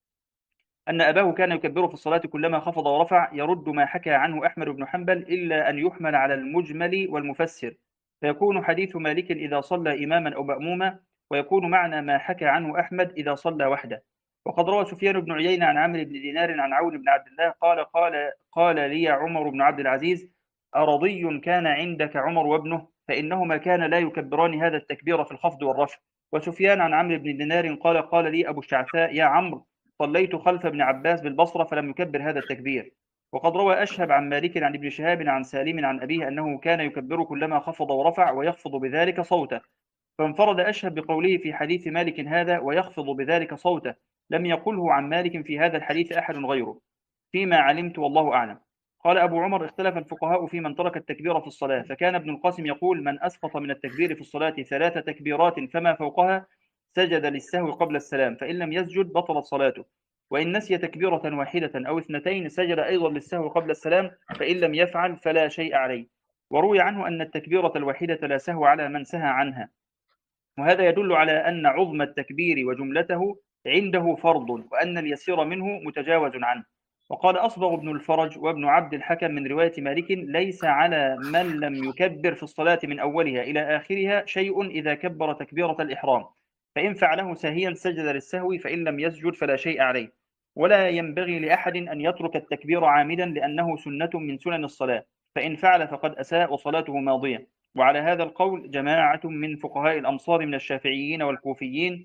أن أباه كان يكبر في الصلاة كلما خفض ورفع، يرد ما حكى عنه أحمد بن حنبل إلا أن يحمل على المجمل والمفسر، فيكون حديث مالك إذا صلى إماما أو مأموما، ويكون معنى ما حكى عنه أحمد إذا صلى وحده. وقد روى سفيان بن عيينة عن عمرو بن دينار عن عون بن عبد الله قال لي عمر بن عبد العزيز: أرضي كان عندك عمر وابنه؟ فإنهما كان لا يكبران هذا التكبير في الخفض والرفع. وسفيان عن عمرو بن دينار قال لي أبو الشعثاء: يا عمرو، صليت خلف ابن عباس بالبصرة فلم يكبر هذا التكبير. وقد روى أشهب عن مالك عن ابن شهاب عن سالم عن أبيه أنه كان يكبر كلما خفض ورفع ويخفض بذلك صوته، فانفرد أشهب بقوله في حديث مالك هذا: ويخفض بذلك صوته، لم يقله عن مالك في هذا الحديث أحد غيره فيما علمت، والله أعلم. قال أبو عمر: اختلف الفقهاء في من ترك التكبير في الصلاة، فكان ابن القاسم يقول: من أسقط من التكبير في الصلاة 3 تكبيرات فما فوقها سجد للسهو قبل السلام، فإن لم يسجد بطلت صلاته. وإن نسي تكبيرة واحدة أو 2 سجد أيضا للسهو قبل السلام، فإن لم يفعل فلا شيء عليه. وروي عنه أن التكبيرة الواحدة لا سهو على من سهى عنها، وهذا يدل على أن عظم التكبير وجملته عنده فرض، وأن اليسير منه متجاوز عنه. وقال أصبغ بن الفرج وابن عبد الحكم من رواية مالك: ليس على من لم يكبر في الصلاة من أولها إلى آخرها شيء إذا كبر تكبيرة الإحرام، فإن فعله ساهيا سجد للسهو، فإن لم يسجد فلا شيء عليه. ولا ينبغي لأحد أن يترك التكبير عامدا، لأنه سنة من سنن الصلاة، فإن فعل فقد أساء وصلاته ماضية. وعلى هذا القول جماعة من فقهاء الأمصار من الشافعيين والكوفيين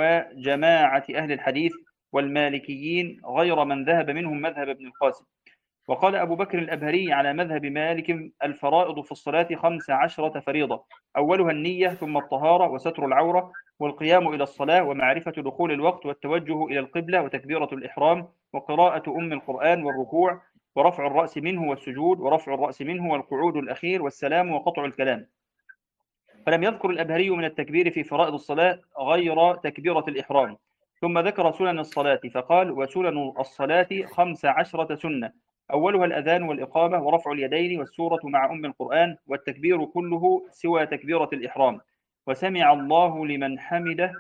وجماعة أهل الحديث والمالكيين، غير من ذهب منهم مذهب ابن القاسم. وقال أبو بكر الأبهري على مذهب مالك: الفرائض في الصلاة 15 فريضة، أولها النية، ثم الطهارة وستر العورة والقيام إلى الصلاة ومعرفة دخول الوقت والتوجه إلى القبلة وتكبيرة الإحرام وقراءة القرآن والركوع ورفع الرأس منه والسجود ورفع الرأس منه والقعود الأخير والسلام وقطع الكلام. فلم يذكر الأبهري من التكبير في فرائض الصلاة غير تكبيرة الإحرام. ثم ذكر سنن الصلاة فقال: وسنن الصلاة 15 سنة، أولها الأذان والإقامة ورفع اليدين والسورة مع القرآن والتكبير كله سوى تكبيرة الإحرام، وسمع الله لمن حمده،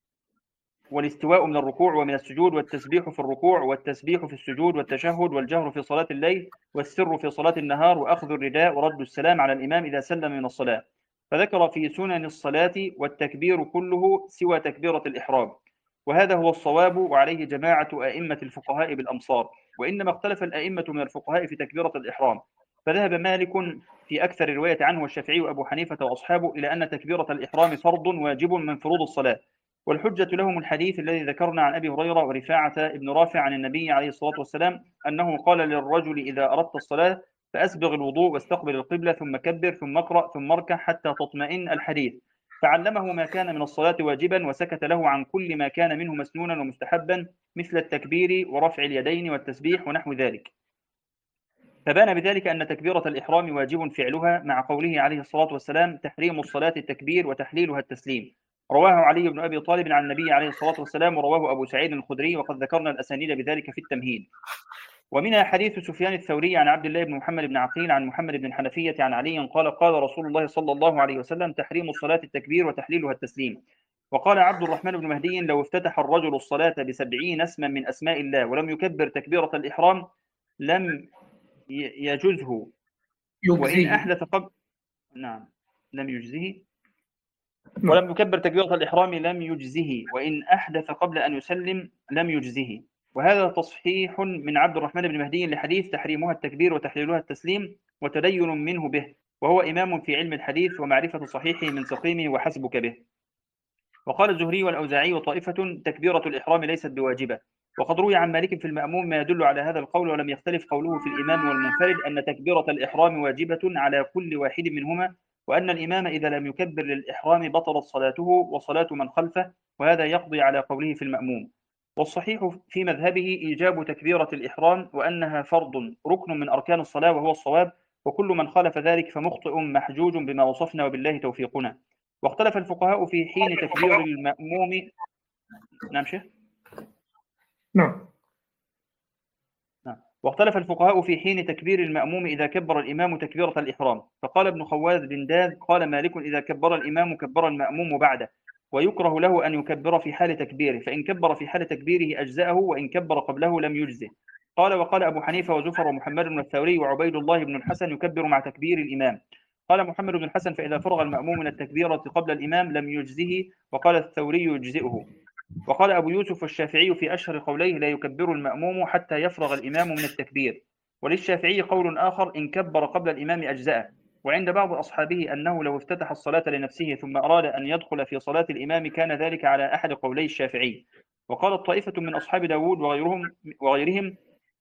والاستواء من الركوع ومن السجود، والتسبيح في الركوع والتسبيح في السجود، والتشهد والجهر في صلاة الليل والسر في صلاة النهار، وأخذ الرداء ورد السلام على الإمام إذا سلم من الصلاة. فذكر في سنن الصلاة والتكبير كله سوى تكبيرة الإحرام، وهذا هو الصواب، وعليه جماعة أئمة الفقهاء بالأمصار. وإنما اختلف الأئمة من الفقهاء في تكبيرة الإحرام، فذهب مالك في أكثر الرواية عنه والشافعي وأبو حنيفة وأصحابه إلى أن تكبيرة الإحرام فرض واجب من فروض الصلاة، والحجة لهم الحديث الذي ذكرنا عن أبي هريرة ورفاعة ابن رافع عن النبي عليه الصلاة والسلام أنه قال للرجل: إذا أردت الصلاة فأسبغ الوضوء واستقبل القبلة ثم كبر ثم اقرأ ثم اركع حتى تطمئن الحديث. فعلمه ما كان من الصلاة واجبا وسكت له عن كل ما كان منه مسنونا ومستحبا مثل التكبير ورفع اليدين والتسبيح ونحو ذلك. فبان بذلك أن تكبيرة الإحرام واجب فعلها، مع قوله عليه الصلاة والسلام: تحريم الصلاة التكبير وتحليلها التسليم. رواه علي بن أبي طالب عن النبي عليه الصلاة والسلام، ورواه أبو سعيد الخدري، وقد ذكرنا الأسانيد بذلك في التمهيد. ومنها حديث سفيان الثوري عن عبد الله بن محمد بن عقيل عن محمد بن الحنفية عن علي قال: قال رسول الله صلى الله عليه وسلم: تحريم الصلاة التكبير وتحليلها التسليم. وقال عبد الرحمن بن مهدي: لو افتتح الرجل الصلاة ب70 اسما من أسماء الله ولم يكبر تكبيرة الإحرام لم يجزه، وإن يجزيه. أحدث قبل لم يجزه، ولم يكبر تكبيرة الإحرام لم يجزه، وإن أحدث قبل أن يسلم لم يجزه. وهذا تصحيح من عبد الرحمن بن مهدي لحديث تحريمها التكبير وتحليلها التسليم، وتدين منه به، وهو إمام في علم الحديث ومعرفة صحيحه من سقيمه وحسبك به. وقال الزهري والأوزاعي وطائفة: تكبيرة الإحرام ليست بواجبة. وقد روي عن مالك في المأموم ما يدل على هذا القول، ولم يختلف قوله في الإمام والمنفرد أن تكبيرة الإحرام واجبة على كل واحد منهما، وأن الإمام إذا لم يكبر للإحرام بطلت صلاته وصلاة من خلفه، وهذا يقضي على قوله في المأموم. والصحيح في مذهبه إيجاب تكبيرة الإحرام، وأنها فرض ركن من أركان الصلاة وهو الصواب، وكل من خالف ذلك فمخطئ محجوج بما وصفنا وبالله توفيقنا. واختلف الفقهاء في حين تكبير المأموم. نعم شيخ. نعم. واختلف الفقهاء في حين تكبير المأموم إذا كبر الإمام تكبيرة الإحرام. فقال ابن خواد بن داد: قال مالك: إذا كبر الإمام كبر المأموم بعده، ويكره له أن يكبر في حال تكبيره، فإن كبر في حال تكبيره أجزأه، وإن كبر قبله لم يجزه. قال: وقال أبو حنيفة وزفر ومحمد بن الثوري وعبيد الله بن الحسن: يكبر مع تكبير الإمام. قال محمد بن الحسن: فإذا فرغ المأموم من التكبيرة قبل الإمام لم يجزه. وقال الثوري: يجزئه. وقال أبو يوسف والشافعي في أشهر قوليه: لا يكبر المأموم حتى يفرغ الإمام من التكبير. وللشافعي قول آخر: إن كبر قبل الإمام أجزأه. وعند بعض أصحابه أنه لو افتتح الصلاة لنفسه ثم أراد أن يدخل في صلاة الإمام كان ذلك على أحد قولي الشافعي. وقالت طائفة من أصحاب داود وغيرهم: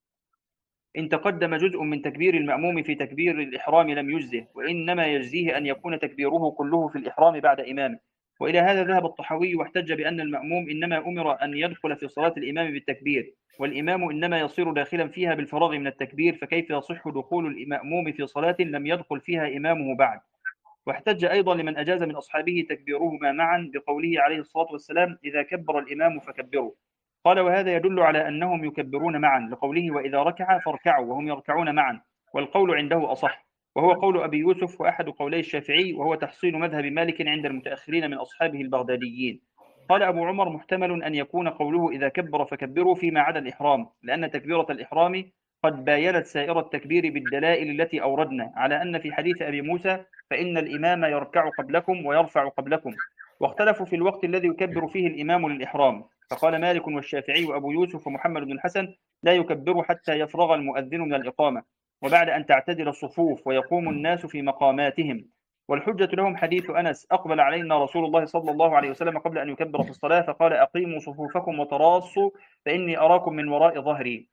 إن تقدم جزء من تكبير المأموم في تكبير الإحرام لم يجزه، وإنما يجزيه أن يكون تكبيره كله في الإحرام بعد إمامه. وإلى هذا ذهب الطحاوي، واحتج بأن المأموم إنما أمر أن يدخل في صلاة الإمام بالتكبير، والإمام إنما يصير داخلا فيها بالفراغ من التكبير، فكيف يصح دخول المأموم في صلاة لم يدخل فيها إمامه بعد؟ واحتج أيضا لمن أجاز من أصحابه تكبيرهما معا بقوله عليه الصلاة والسلام: إذا كبر الإمام فكبروا. قال: وهذا يدل على أنهم يكبرون معا، لقوله: وإذا ركع فاركعوا، وهم يركعون معا، والقول عنده أصح، وهو قول أبي يوسف وأحد قولي الشافعي، وهو تحصيل مذهب مالك عند المتأخرين من أصحابه البغداديين. قال أبو عمر: محتمل أن يكون قوله إذا كبر فكبروا فيما عدا الإحرام، لأن تكبيرة الإحرام قد باينت سائر التكبير بالدلائل التي أوردنا، على أن في حديث أبي موسى: فإن الإمام يركع قبلكم ويرفع قبلكم. واختلفوا في الوقت الذي يكبر فيه الإمام للإحرام، فقال مالك والشافعي وأبو يوسف ومحمد بن الحسن: لا يكبر حتى يفرغ المؤذن من الإقامة، وبعد أن تعتدل الصفوف ويقوم الناس في مقاماتهم. والحجة لهم حديث أنس: أقبل علينا رسول الله صلى الله عليه وسلم قبل أن يكبر في الصلاة فقال: أقيموا صفوفكم وتراصوا فإني أراكم من وراء ظهري.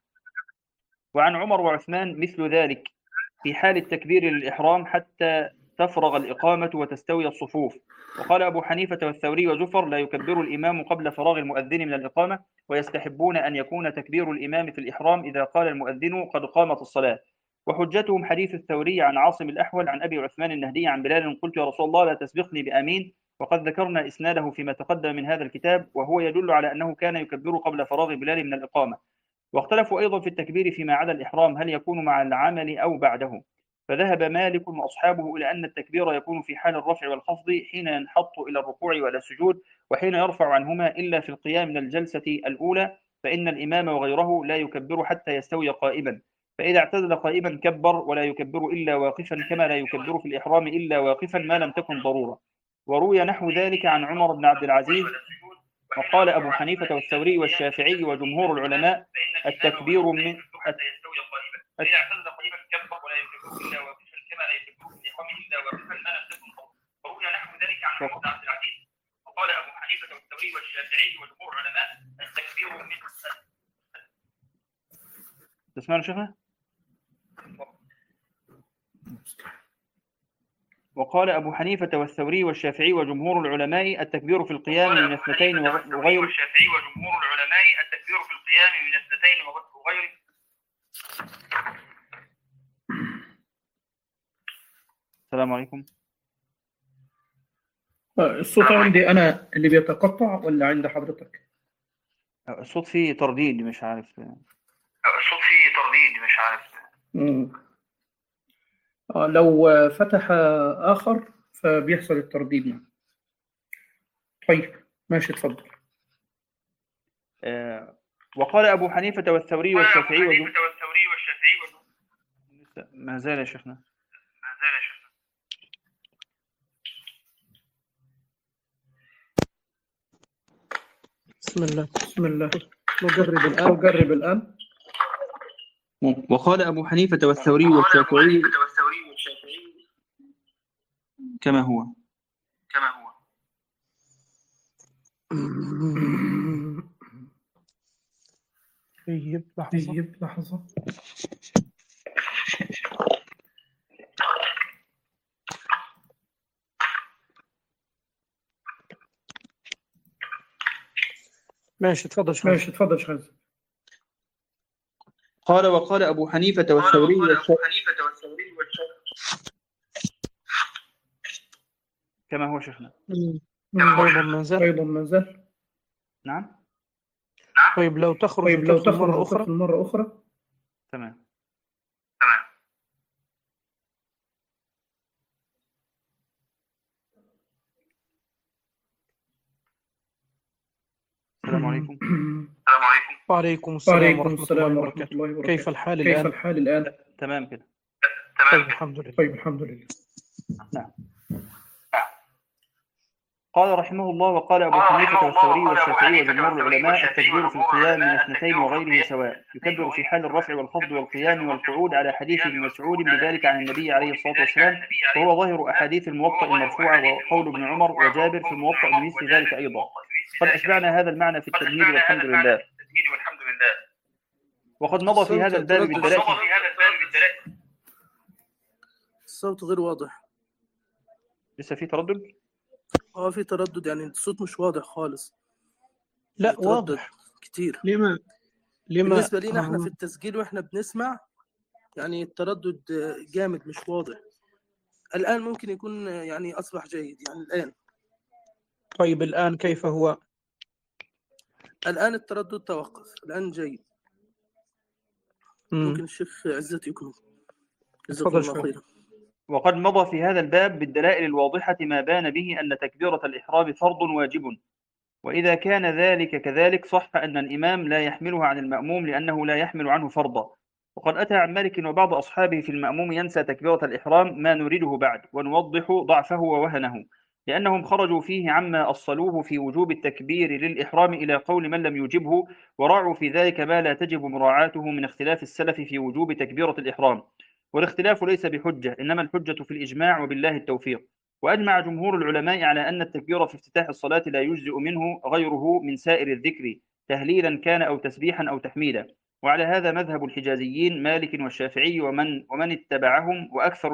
وعن عمر وعثمان مثل ذلك في حال التكبير للإحرام حتى تفرغ الإقامة وتستوي الصفوف. وقال أبو حنيفة والثوري وزفر: لا يكبر الإمام قبل فراغ المؤذن من الإقامة، ويستحبون أن يكون تكبير الإمام في الإحرام إذا قال المؤذن قد قامت الصلاة. وحجتهم حديث الثوري عن عاصم الأحول عن أبي عثمان النهدي عن بلال: قلت يا رسول الله لا تسبقني بآمين. وقد ذكرنا إسناده فيما تقدم من هذا الكتاب، وهو يدل على أنه كان يكبر قبل فراغ بلال من الإقامة. واختلفوا أيضا في التكبير فيما عدا الإحرام، هل يكون مع العمل أو بعده؟ فذهب مالك وأصحابه إلى أن التكبير يكون في حال الرفع والخفض، حين ينحط إلى الركوع وإلى السجود، وحين يرفع عنهما، إلا في القيام من الجلسة الأولى، فإن الإمام وغيره لا يكبر حتى يستوي قائما، فإذا اعتدل قائما كبر، ولا يكبر إلا واقفا، كما لا يكبر في الإحرام إلا واقفا ما لم تكن ضرورة. وروي نحو ذلك عن عمر بن عبد العزيز. وقال أبو حنيفة والثوري والشافعي وجمهور العلماء: التكبير من وقال أبو حنيفة والثوري والشافعي وجمهور العلماء: التكبير من تسمعون شيخنا؟ وقال أبو حنيفة والثوري والشافعي وجمهور العلماء التكبير في القيام من اثنتين وغير والشافعي وجمهور العلماء التكبير في القيام من اثنتين وغير. السلام عليكم. الصوت عندي أنا اللي بيتقطع ولا عند حضرتك؟ الصوت فيه ترديد مش عارف. الصوت فيه ترديد مش عارف. لو فتح آخر فبيحصل الترديد. طيب ماشي اتفضل. وقال أبو حنيفة والثوري والشافعي ما زال يا شيخنا. بسم الله نجرب الآن. وقال أبو حنيفة والثوري والشافعي كما هو. طيب لحظة. ماشي تفضل شخص. قال وقال أبو حنيفة والثوري كما هو شيخنا. أيضا ما زال. نعم. طيب لو تخرج مرة أخرى. تمام. السلام عليكم. وعليكم السلام ورحمة الله وبركاته. وبركاته. كيف الحال الآن؟ تمام كده. طيب الحمد لله. نعم. قال رحمه الله وقال أبو حنيفة والثوري والشافعي وجمهور العلماء التكبير في القيام من اثنتين وغيره سواء، يكبر في حال الرفع والخفض والقيام والقعود على حديث ابن مسعود بذلك عن النبي عليه الصلاة والسلام، وهو ظاهر أحاديث الموطأ المرفوعة وقول ابن عمر وجابر في الموطأ بمثل ذلك أيضا. قد أشبعنا هذا المعنى في التمهيد والحمد لله. وقد مضى في هذا الباب بالدلائل. الصوت غير واضح. لسه في تردد؟ في تردد، يعني الصوت مش واضح خالص. لا واضح كتير. لما بالنسبة لنا احنا في التسجيل واحنا بنسمع يعني التردد جامد مش واضح. الآن ممكن يكون يعني أصبح جيد يعني الآن. طيب الآن كيف هو؟ الآن التردد توقف، الآن جيد. ممكن الشيخ عزت يكون. جزاك الله خيرا. وقد مضى في هذا الباب بالدلائل الواضحة ما بان به أن تكبيرة الإحرام فرض واجب، وإذا كان ذلك كذلك صح أن الإمام لا يحملها عن المأموم لأنه لا يحمل عنه فرضا. وقد أتى عن مالك وبعض أصحابه في المأموم ينسى تكبيرة الإحرام ما نريده بعد، ونوضح ضعفه ووهنه، لأنهم خرجوا فيه عما أصلوه في وجوب التكبير للإحرام إلى قول من لم يجبه، وراعوا في ذلك ما لا تجب مراعاته من اختلاف السلف في وجوب تكبيرة الإحرام. والاختلاف ليس بحجة، إنما الحجة في الإجماع وبالله التوفيق. وأجمع جمهور العلماء على أن التكبير في افتتاح الصلاة لا يجزئ منه غيره من سائر الذكر، تهليلا كان أو تسبيحا أو تحميدا. وعلى هذا مذهب الحجازيين مالك والشافعي ومن اتبعهم وأكثر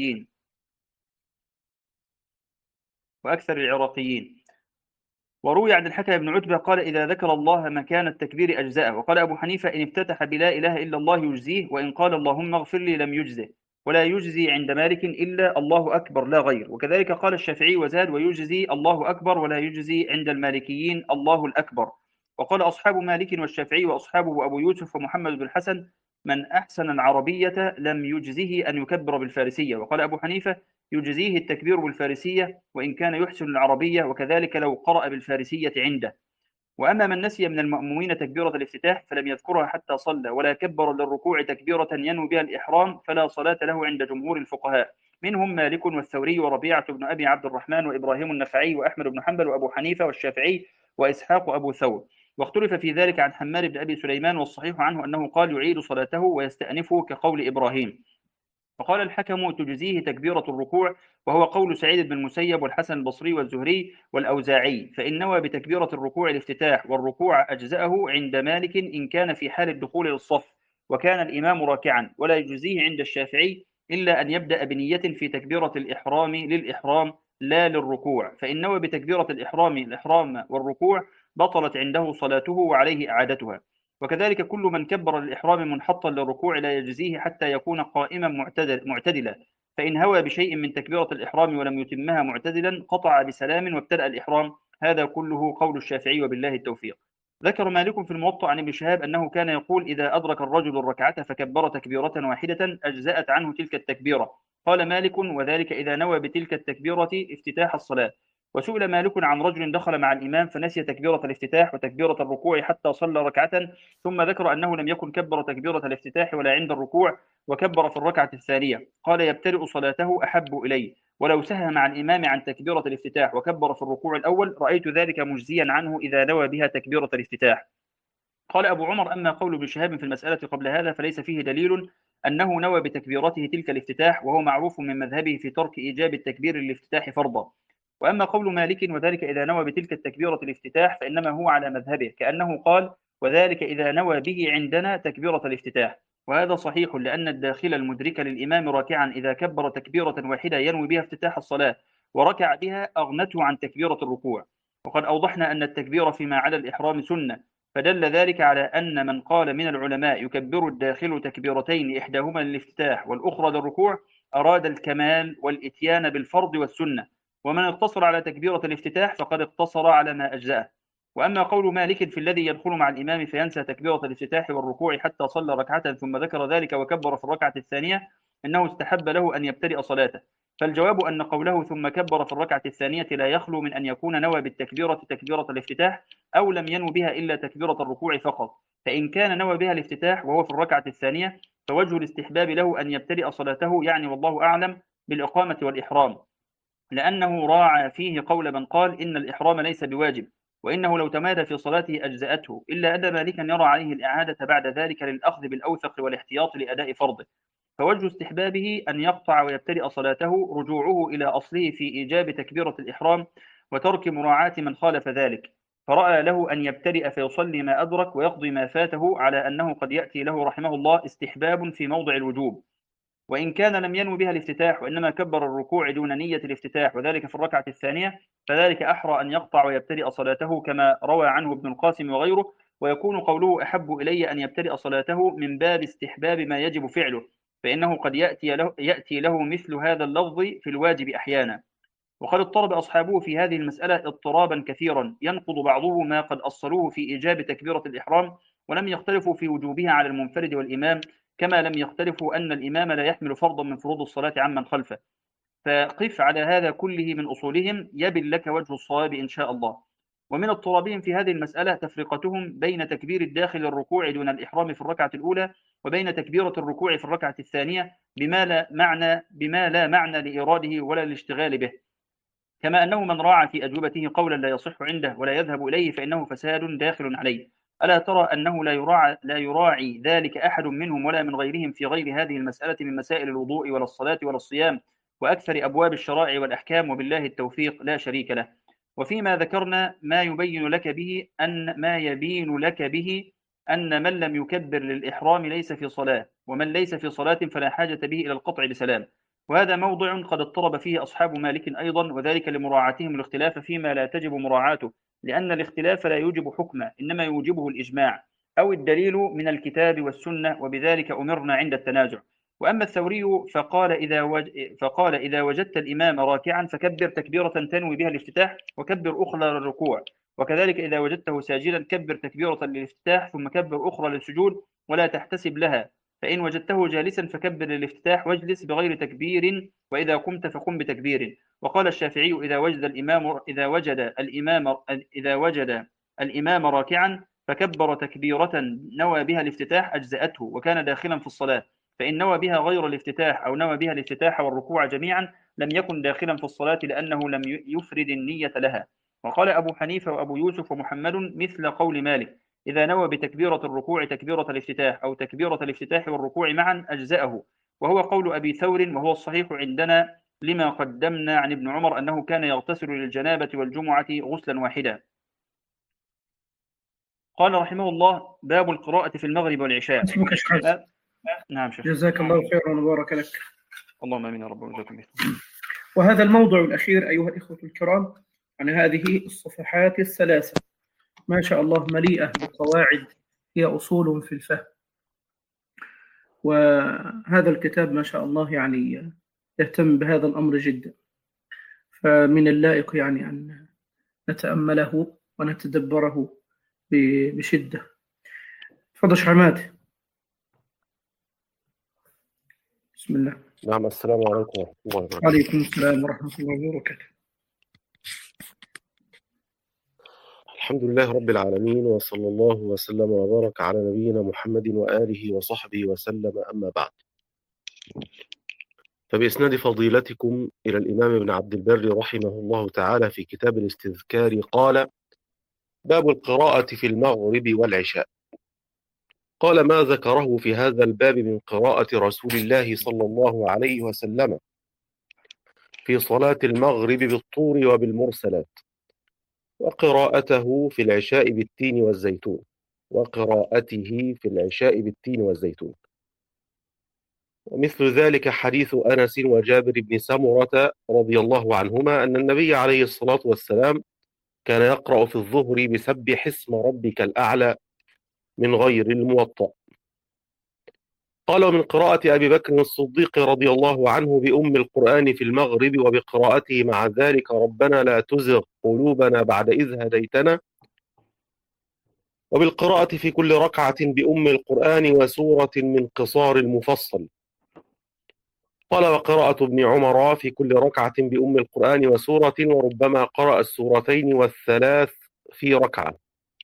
العراقيين. وروي عن الحكم بن عتبة قال إذا ذكر الله مكان التكبير أجزاءه. وقال أبو حنيفة إن افتتح بلا إله إلا الله يجزيه، وإن قال اللهم اغفر لي لم يجزه. ولا يجزي عند مالك إلا الله أكبر لا غير. وكذلك قال الشافعي وزاد ويجزي الله أكبر، ولا يجزي عند المالكيين الله الأكبر. وقال أصحاب مالك والشافعي وأصحابه أبو يوسف ومحمد بن الحسن من أحسن العربية لم يجزه أن يكبر بالفارسية. وقال أبو حنيفة يجزيه التكبير بالفارسية وإن كان يحسن العربية، وكذلك لو قرأ بالفارسية عنده. وأما من نسي من المأمومين تكبيرة الافتتاح فلم يذكرها حتى صلى، ولا كبر للركوع تكبيرة ينوي بها الإحرام، فلا صلاة له عند جمهور الفقهاء، منهم مالك والثوري وربيعة بن أبي عبد الرحمن وإبراهيم النخعي وأحمد بن حنبل وأبو حنيفة والشافعي وإسحاق أبو ثور. واختلف في ذلك عن حماد بن أبي سليمان، والصحيح عنه أنه قال يعيد صلاته ويستأنفه كقول إبراهيم. وقال الحكم تجزيه تكبيرة الركوع، وهو قول سعيد بن المسيب والحسن البصري والزهري والأوزاعي، فإن نوى بتكبيرة الركوع الافتتاح والركوع أجزأه عند مالك إن كان في حال الدخول للصف وكان الإمام راكعا، ولا يجزيه عند الشافعي إلا أن يبدأ بنية في تكبيرة الإحرام للإحرام لا للركوع، فإن نوى بتكبيرة الإحرام والركوع بطلت عنده صلاته وعليه إعادتها. وكذلك كل من كبر الإحرام منحطا للركوع لا يجزيه حتى يكون قائما معتدلا، فإن هوى بشيء من تكبيرة الإحرام ولم يتمها معتدلا قطع بسلام وابتدأ الإحرام. هذا كله قول الشافعي وبالله التوفيق. ذكر مالك في الموطأ عن ابن شهاب أنه كان يقول: إذا أدرك الرجل الركعة فكبر تكبيرة واحدة أجزأت عنه تلك التكبيرة. قال مالك: وذلك إذا نوى بتلك التكبيرة افتتاح الصلاة. وسئل مالك عن رجل دخل مع الإمام فنسي تكبيرة الافتتاح وتكبيرة الركوع حتى صلى ركعة، ثم ذكر أنه لم يكن كبر تكبيرة الافتتاح ولا عند الركوع وكبر في الركعة الثانية. قال: يبتدئ صلاته أحب إليه، ولو سهى مع الإمام عن تكبيرة الافتتاح وكبر في الركوع الأول رأيت ذلك مجزيا عنه إذا نوى بها تكبيرة الافتتاح. قال أبو عمر: أما قول ابن شهاب في المسألة قبل هذا فليس فيه دليل أنه نوى بتكبيرته تلك الافتتاح، وهو معروف من مذهبه في ترك إيجاب التكبير للافتتاح فرضا. وأما قول مالك: وذلك إذا نوى بتلك التكبيرة الافتتاح، فإنما هو على مذهبه، كأنه قال: وذلك إذا نوى به عندنا تكبيرة الافتتاح. وهذا صحيح، لأن الداخل المدرك للإمام راكعا إذا كبر تكبيرة واحدة ينوي بها افتتاح الصلاة وركع بها أغنته عن تكبيرة الركوع. وقد أوضحنا أن التكبير فيما على الإحرام سنة، فدل ذلك على أن من قال من العلماء يكبر الداخل تكبيرتين إحداهما للافتتاح والأخرى للركوع أراد الكمال والإتيان بالفرض والسنة، ومن اقتصر على تكبيرة الافتتاح فقد اقتصر على ما أجزأه. وأما قول مالك في الذي يدخل مع الإمام فينسى تكبيرة الافتتاح والركوع حتى صلى ركعة ثم ذكر ذلك وكبر في الركعة الثانية إنه استحب له أن يبتدئ صلاته، فالجواب أن قوله ثم كبر في الركعة الثانية لا يخلو من أن يكون نوى بالتكبيرة تكبيرة الافتتاح أو لم ينو بها إلا تكبيرة الركوع فقط. فإن كان نوى بها الافتتاح وهو في الركعة الثانية فوجه الاستحباب له أن يبتدئ صلاته، يعني والله أعلم، بالإقامة والإحرام، لأنه راعى فيه قول من قال إن الإحرام ليس بواجب وإنه لو تمادى في صلاته أجزأته، إلا أن مالكا يرى عليه الإعادة بعد ذلك للأخذ بالأوثق والاحتياط لأداء فرضه. فوجه استحبابه أن يقطع ويبتدئ صلاته رجوعه إلى أصله في إيجاب تكبيرة الإحرام وترك مراعاة من خالف ذلك، فرأى له أن يبتدئ فيصلي ما أدرك ويقضي ما فاته، على أنه قد يأتي له رحمه الله استحباب في موضع الوجوب. وإن كان لم ينو بها الافتتاح وإنما كبر الركوع دون نية الافتتاح وذلك في الركعة الثانية، فذلك أحرى أن يقطع ويبتدئ صلاته كما روى عنه ابن القاسم وغيره، ويكون قوله أحب إلي أن يبتدئ صلاته من باب استحباب ما يجب فعله، فإنه قد يأتي له مثل هذا اللفظ في الواجب أحيانا. وقد اضطرب أصحابه في هذه المسألة اضطرابا كثيرا ينقض بعضه ما قد أصلوه في إيجاب تكبيرة الإحرام، ولم يختلفوا في وجوبها على المنفرد والإمام، كما لم يختلفوا أن الإمام لا يحمل فرضا من فروض الصلاة عمن خلفه. فقف على هذا كله من أصولهم يبن لك وجه الصواب إن شاء الله. ومن اضطرابهم في هذه المسألة تفرقتهم بين تكبير الداخل الركوع دون الإحرام في الركعة الأولى وبين تكبيرة الركوع في الركعة الثانية بما لا معنى لإراده ولا الاشتغال به، كما أنه من راعى في أجوبته قولا لا يصح عنده ولا يذهب إليه فإنه فساد داخل عليه. ألا ترى أنه لا يراعي ذلك أحد منهم ولا من غيرهم في غير هذه المسألة من مسائل الوضوء ولا الصلاة ولا الصيام وأكثر أبواب الشرائع والأحكام، وبالله التوفيق لا شريك له. وفيما ذكرنا ما يبين لك به أن من لم يكبر للإحرام ليس في صلاة، ومن ليس في صلاة فلا حاجة به إلى القطع بسلام. وهذا موضع قد اضطرب فيه أصحاب مالك أيضا، وذلك لمراعاتهم الاختلاف فيما لا تجب مراعاته، لأن الاختلاف لا يوجب حكما إنما يوجبه الإجماع أو الدليل من الكتاب والسنة، وبذلك أمرنا عند التنازع. وأما الثوري فقال إذا وجدت الإمام راكعا فكبر تكبيرة تنوي بها الافتتاح وكبر أخرى للركوع، وكذلك إذا وجدته ساجدا كبر تكبيرة للافتتاح ثم كبر أخرى للسجود ولا تحتسب لها، فإن وجدته جالسا فكبر للافتتاح واجلس بغير تكبير، وإذا قمت فقم بتكبير. وقال الشافعي إذا وجد الإمام راكعا فكبر تكبيرة نوى بها الافتتاح أجزأته وكان داخلا في الصلاة، فإن نوى بها غير الافتتاح أو نوى بها الافتتاح والركوع جميعا لم يكن داخلا في الصلاة لأنه لم يفرد النية لها. وقال أبو حنيفة وأبو يوسف ومحمد مثل قول مالك: إذا نوى بتكبيرة الركوع تكبيرة الافتتاح أو تكبيرة الافتتاح والركوع معا أجزأه، وهو قول أبي ثور وهو الصحيح عندنا لما قدمنا عن ابن عمر أنه كان يغتسل للجنابة والجمعة غسلا واحدا. قال رحمه الله: باب القراءة في المغرب والعشاء. اسمك يا شيخ. نعم شيخ. جزاك الله خيرا وبارك لك. اللهم آمين يا رب وجزاكم به. وهذا الموضوع الأخير أيها الإخوة الكرام عن هذه الصفحات الثلاثة، ما شاء الله مليئة بقواعد هي أصول في الفهم. وهذا الكتاب ما شاء الله يعني يهتم بهذا الأمر جدا، فمن اللائق يعني أن نتأمله ونتدبره بشدة. تفضل شيخ عماد. بسم الله. نعم، السلام عليكم ورحمة الله وبركاته. وعليكم السلام ورحمة الله وبركاته. الحمد لله رب العالمين، وصلى الله وسلم وبارك على نبينا محمد وآله وصحبه وسلم، أما بعد. فبإسناد فضيلتكم إلى الإمام ابن عبد البر رحمه الله تعالى في كتاب الاستذكار قال: باب القراءة في المغرب والعشاء. قال: ما ذكره في هذا الباب من قراءة رسول الله صلى الله عليه وسلم في صلاة المغرب بالطور وبالمرسلات، وقراءته في العشاء بالتين والزيتون، ومثل ذلك حديث أنس وجابر بن سمرة رضي الله عنهما أن النبي عليه الصلاة والسلام كان يقرأ في الظهر بسبح اسم ربك الأعلى من غير الموطأ. قال: ومن قراءة أبي بكر الصديق رضي الله عنه بأم القرآن في المغرب وبقراءته مع ذلك ربنا لا تزغ قلوبنا بعد إذ هديتنا، وبالقراءة في كل ركعة بأم القرآن وسورة من قصار المفصل. قال: وقراءة ابن عمر في كل ركعة بأم القرآن وسورة، وربما قرأ السورتين والثلاث في ركعة.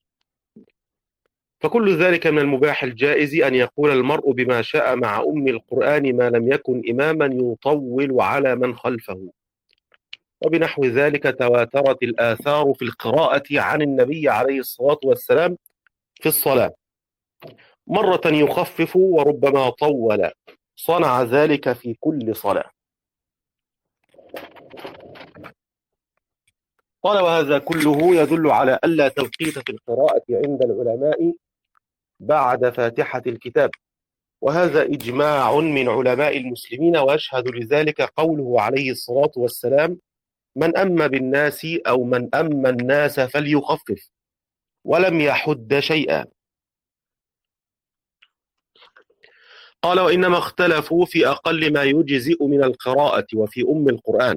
فكل ذلك من المباح الجائز أن يقول المرء بما شاء مع أم القرآن ما لم يكن إماما يطول على من خلفه. وبنحو ذلك تواترت الآثار في القراءة عن النبي عليه الصلاة والسلام في الصلاة، مرة يخفف وربما طول، صنع ذلك في كل صلاة. قال: وهذا كله يدل على ألا توقيت في القراءة عند العلماء بعد فاتحة الكتاب، وهذا إجماع من علماء المسلمين، ويشهد لذلك قوله عليه الصلاة والسلام: من أم بالناس أو من أم الناس فليخفف، ولم يحد شيئا. قال: وإنما اختلفوا في أقل ما يجزئ من القراءة وفي أم القرآن،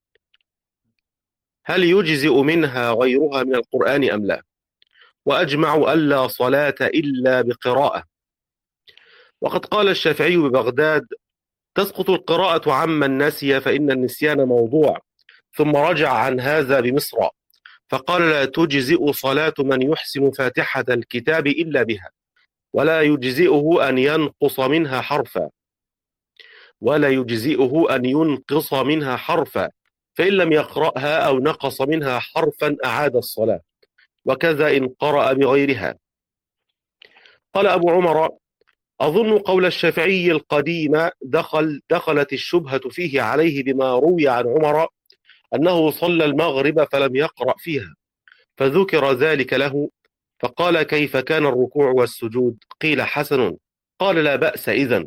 هل يجزئ منها غيرها من القرآن أم لا؟ وأجمعوا ألا صلاة إلا بقراءة. وقد قال الشافعي ببغداد: تسقط القراءة عمن نسي فإن النسيان موضوع، ثم رجع عن هذا بمصر فقال: لا تجزئ صلاة من يحسن فاتحة الكتاب إلا بها، ولا يجزئه أن ينقص منها حرفا، فإن لم يقرأها أو نقص منها حرفا أعاد الصلاة، وكذا إن قرأ بغيرها. قال أبو عمر: أظن قول الشافعي القديم دخلت الشبهة فيه عليه بما روي عن عمر أنه صلى المغرب فلم يقرأ فيها، فذكر ذلك له، فقال: كيف كان الركوع والسجود؟ قيل: حسن. قال: لا بأس إذن.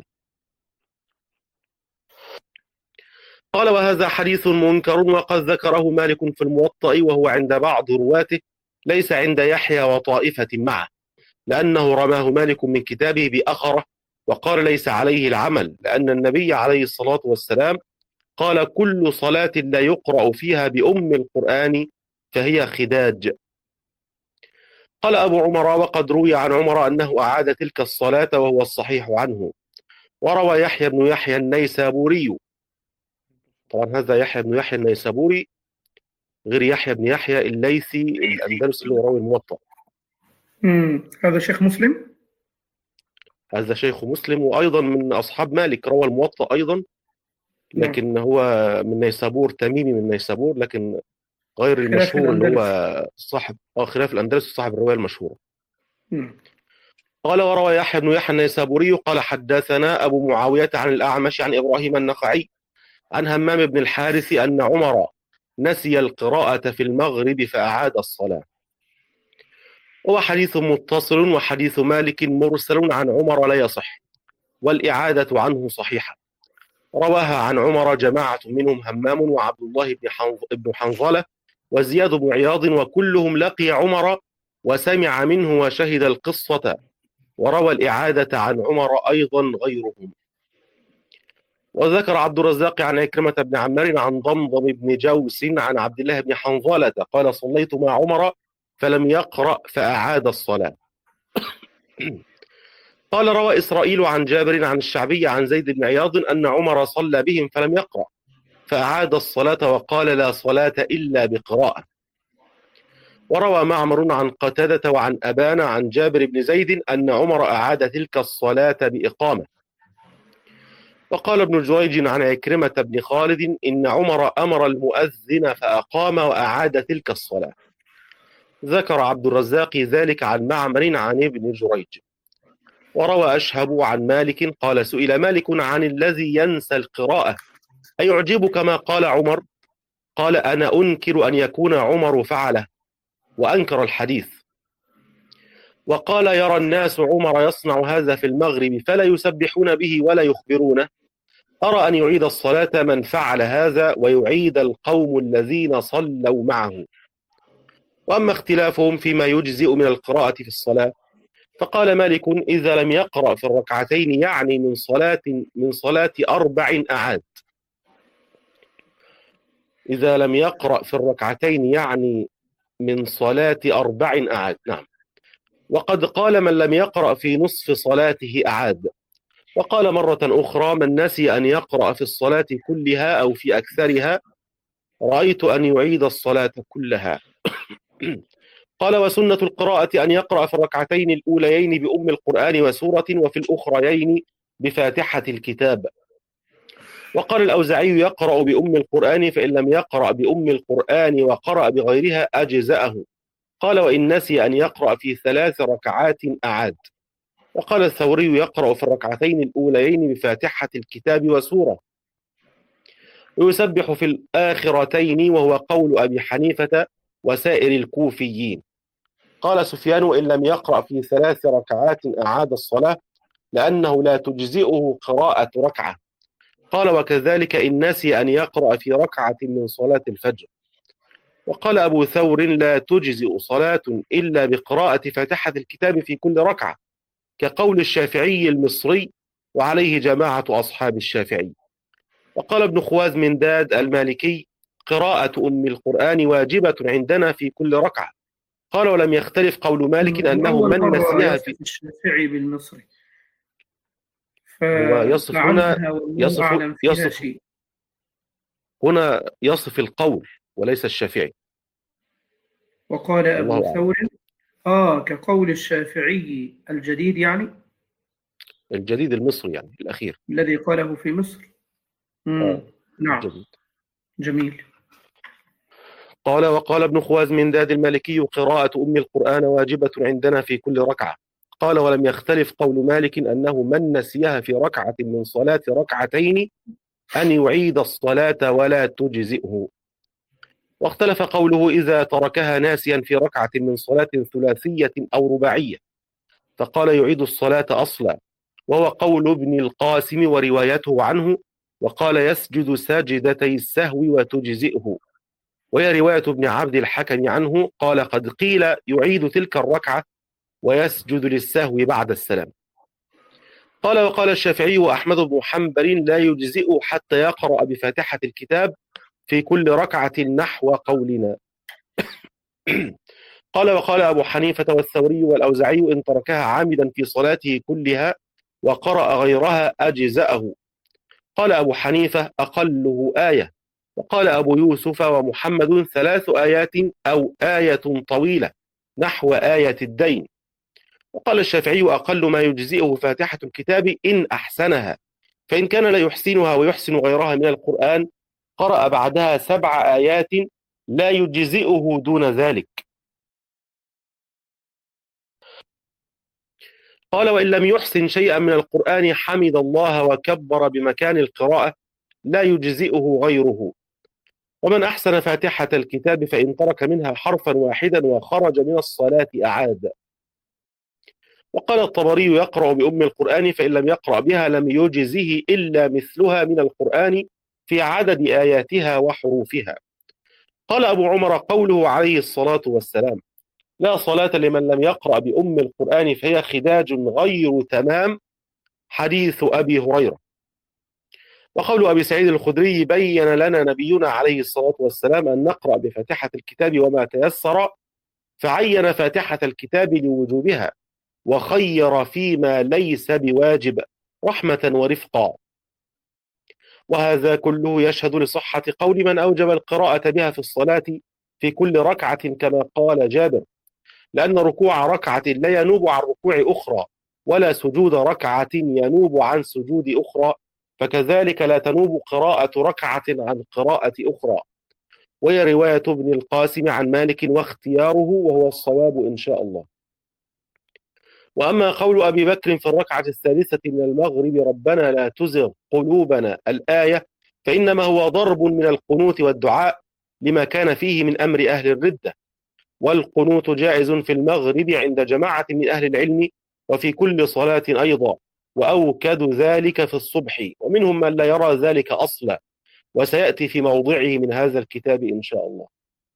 قال: وهذا حديث منكر، وقد ذكره مالك في الموطأ، وهو عند بعض رواته، ليس عند يحيى وطائفة معه، لأنه رماه مالك من كتابه بأخره، وقال: ليس عليه العمل، لأن النبي عليه الصلاة والسلام قال: كل صلاة لا يقرأ فيها بأم القرآن فهي خداج. قال أبو عمر: وقد روي عن عمر أنه أعاد تلك الصلاة، وهو الصحيح عنه. وروى يحيى بن يحيى النيسابوري، طبعا هذا يحيى بن يحيى النيسابوري غير يحيى بن يحيى الليثي الأندلسي اللي راوي الموطأ. هذا شيخ مسلم؟ هذا شيخ مسلم، وأيضا من أصحاب مالك، روى الموطأ أيضا، لكن هو من نيسابور، تميمي من نيسابور، لكن غير المشهور اللي هو صاحب خلاف الأندلس، صاحب الرواية المشهورة. قال: وروى يحيى بن يحيى النيسابوري قال: حدثنا أبو معاوية عن الأعمش عن إبراهيم النخعي عن همام بن الحارث أن عمر نسي القراءة في المغرب فأعاد الصلاة. هو حديث متصل، وحديث مالك مرسل عن عمر لا يصح، والإعادة عنه صحيحة. رواها عن عمر جماعة منهم همام وعبد الله بن حنظلة وزياد بن عياض، وكلهم لقي عمر وسمع منه وشهد القصة، وروى الإعادة عن عمر أيضا غيرهم. وذكر عبد الرزاق عن عكرمة بن عمار عن ضمضم بن جوس عن عبد الله بن حنظلة قال صليت مع عمر فلم يقرأ فأعاد الصلاة. قال روى إسرائيل عن جابر عن الشعبي عن زيد بن عياض أن عمر صلى بهم فلم يقرأ فأعاد الصلاة وقال لا صلاة إلا بقراءة. وروى معمر عن قتادة وعن أبان عن جابر بن زيد أن عمر أعاد تلك الصلاة بإقامة. وقال ابن جريج عن عكرمة بن خالد إن عمر أمر المؤذن فأقام وأعاد تلك الصلاة. ذكر عبد الرزاق ذلك عن معمر عن ابن جريج. وروى أشهب عن مالك قال سئل مالك عن الذي ينسى القراءة أيعجبك ما قال عمر؟ قال أنا أنكر أن يكون عمر فعله، وأنكر الحديث. وقال يرى الناس عمر يصنع هذا في المغرب فلا يسبحون به ولا يخبرونه، أرى أن يعيد الصلاة من فعل هذا ويعيد القوم الذين صلوا معه. وأما اختلافهم فيما يجزئ من القراءة في الصلاة فقال مالك إذا لم يقرأ في الركعتين يعني من صلاة 4 أعاد. إذا لم يقرأ في الركعتين يعني من صلاة 4 أعاد. نعم. وقد قال من لم يقرأ في نصف صلاته أعاد. وقال مرة أخرى من نسي أن يقرأ في الصلاة كلها أو في أكثرها رأيت أن يعيد الصلاة كلها. قال وسنة القراءة أن يقرأ في الركعتين الأوليين بأم القرآن وسورة وفي الأخريين بفاتحة الكتاب. وقال الأوزاعي يقرأ بأم القرآن فإن لم يقرأ بأم القرآن وقرأ بغيرها أجزأه. قال وإن نسي أن يقرأ في 3 ركعات أعاد. وقال الثوري يقرأ في الركعتين الأوليين بفاتحة الكتاب وسورة ويسبح في الآخرتين، وهو قول أبي حنيفة وسائر الكوفيين. قال سفيان إن لم يقرأ في 3 ركعات أعاد الصلاة لأنه لا تجزئه قراءة ركعة. قال وكذلك إن نسي أن يقرأ في ركعة من صلاة الفجر. وقال أبو ثور لا تجزئ صلاة إلا بقراءة فاتحة الكتاب في كل ركعة، كقول الشافعي المصري وعليه جماعة أصحاب الشافعي. وقال ابن خواز من داد المالكي قراءة أم القرآن واجبة عندنا في كل ركعة. قال ولم يختلف قول مالك أنه من نسيها في الشافعي بالمصري يصف هنا يصف القول وليس الشافعي. وقال أبو ثور كقول الشافعي الجديد يعني الجديد المصري يعني الأخير الذي قاله في مصر. نعم الجديد. جميل. قال وقال ابن خواز من داد المالكي قراءة أم القرآن واجبة عندنا في كل ركعة. قال ولم يختلف قول مالك أنه من نسيها في ركعة من صلاة ركعتين أن يعيد الصلاة ولا تجزئه. واختلف قوله إذا تركها ناسيا في ركعة من صلاة ثلاثية أو رباعية فقال يعيد الصلاة أصلا، وهو قول ابن القاسم وروايته عنه، وقال يسجد ساجدتي السهو وتجزئه، وهي رواية ابن عبد الحكم عنه قال قد قيل يعيد تلك الركعة ويسجد للسهو بعد السلام. قال وقال الشافعي وأحمد بن حنبل لا يجزئ حتى يقرأ بفاتحة الكتاب في كل ركعة نحو قولنا. قال وقال أبو حنيفة والثوري والأوزاعي إن تركها عامدا في صلاته كلها وقرأ غيرها أجزأه. قال أبو حنيفة أقله آية. وقال أبو يوسف ومحمد 3 آيات أو آية طويلة نحو آية الدين. وقال الشافعي أقل ما يجزئه فاتحة الكتاب إن أحسنها، فإن كان لا يحسنها ويحسن غيرها من القرآن قرأ بعدها 7 آيات لا يجزئه دون ذلك. قال وإن لم يحسن شيئا من القرآن حمد الله وكبر بمكان القراءة لا يجزئه غيره. ومن أحسن فاتحة الكتاب فإن ترك منها حرفا واحدا وخرج من الصلاة أعاد. وقال الطبري يقرأ بأم القرآن فإن لم يقرأ بها لم يجزه إلا مثلها من القرآن في عدد آياتها وحروفها. قال أبو عمر قوله عليه الصلاة والسلام لا صلاة لمن لم يقرأ بأم القرآن فهي خداج غير تمام، حديث أبي هريرة. وقول أبي سعيد الخدري بين لنا نبينا عليه الصلاة والسلام أن نقرأ بفاتحة الكتاب وما تيسر، فعين فاتحة الكتاب لوجوبها وخير فيما ليس بواجب رحمة ورفقا. وهذا كله يشهد لصحة قول من أوجب القراءة بها في الصلاة في كل ركعة كما قال جابر، لأن ركوع ركعة لا ينوب عن ركوع أخرى، ولا سجود ركعة ينوب عن سجود أخرى، فكذلك لا تنوب قراءة ركعة عن قراءة أخرى. وهي رواية ابن القاسم عن مالك واختياره وهو الصواب إن شاء الله. وأما قول أبي بكر في الركعة الثالثة من المغرب ربنا لا تزغ قلوبنا الآية فإنما هو ضرب من القنوت والدعاء لما كان فيه من أمر أهل الردة، والقنوت جائز في المغرب عند جماعة من أهل العلم وفي كل صلاة أيضا، وأوكد ذلك في الصبح، ومنهم من لا يرى ذلك أصلا، وسيأتي في موضعه من هذا الكتاب إن شاء الله.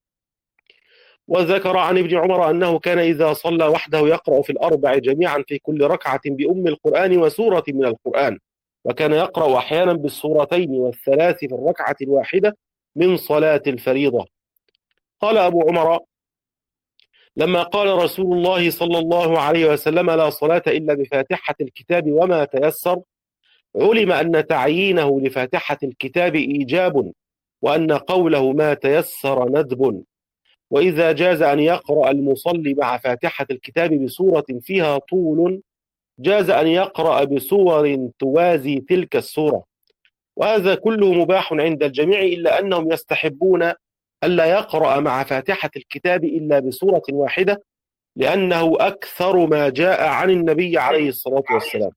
وذكر عن ابن عمر أنه كان إذا صلى وحده يقرأ في الأربع جميعا في كل ركعة بأم القرآن وسورة من القرآن، وكان يقرأ أحيانا بالسورتين والثلاث في الركعة الواحدة من صلاة الفريضة. قال أبو عمر لما قال رسول الله صلى الله عليه وسلم لا صلاة إلا بفاتحة الكتاب وما تيسر، علم أن تعيينه لفاتحة الكتاب إيجاب، وأن قوله ما تيسر ندب. وإذا جاز أن يقرأ المصلي مع فاتحة الكتاب بسورة فيها طول جاز أن يقرأ بسور توازي تلك السورة، وهذا كله مباح عند الجميع، إلا أنهم يستحبون ألا يقرأ مع فاتحة الكتاب إلا بسورة واحدة، لأنه أكثر ما جاء عن النبي عليه الصلاة والسلام.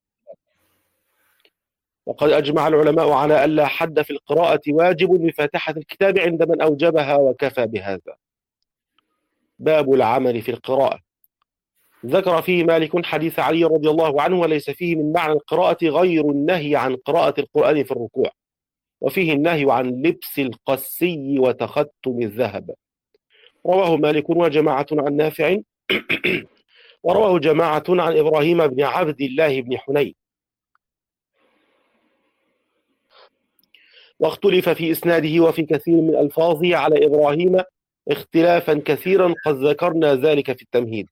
وقد أجمع العلماء على ألا حد في القراءة واجب بفاتحة الكتاب عند من أوجبها وكفى بهذا. باب العمل في القراءة. ذكر فيه مالك حديث علي رضي الله عنه وليس فيه من معنى القراءة غير النهي عن قراءة القرآن في الركوع، وفيه النهي عن لبس القسي وتختم الذهب. رواه مالك وجماعة عن نافع ورواه جماعة عن إبراهيم بن عبد الله بن حنين. واختلف في إسناده وفي كثير من ألفاظه على إبراهيم اختلافا كثيرا قد ذكرنا ذلك في التمهيد.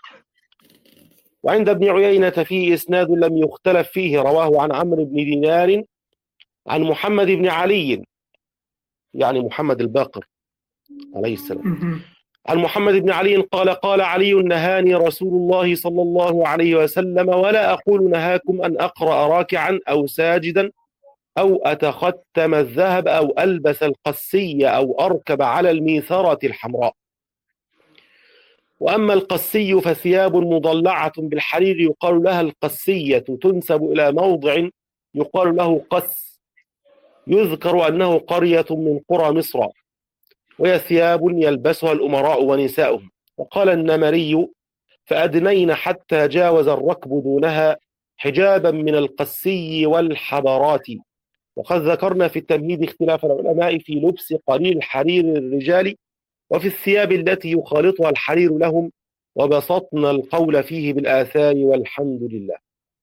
وعند ابن عيينة فيه إسناد لم يختلف فيه، رواه عن عمرو بن دينار عن محمد بن علي، يعني محمد الباقر عليه السلام، عن محمد بن علي قال قال علي نهاني رسول الله صلى الله عليه وسلم ولا أقول نهاكم أن أقرأ راكعا أو ساجدا أو أتختم الذهب أو ألبس القسي أو أركب على الميثرة الحمراء. وأما القسي فثياب مضلعة بالحرير يقال لها القسية، تنسب إلى موضع يقال له قس، يذكر أنه قرية من قرى مصر، وهي ثياب يلبسها الأمراء ونساؤهم. وقال النمري فأدنين حتى جاوز الركب دونها حجابا من القسي والحبرات. وقد ذكرنا في التمهيد اختلاف العلماء في لبس قليل الحرير للرجال وفي الثياب التي يخالطها الحرير لهم، وبسطنا القول فيه بالآثار والحمد لله.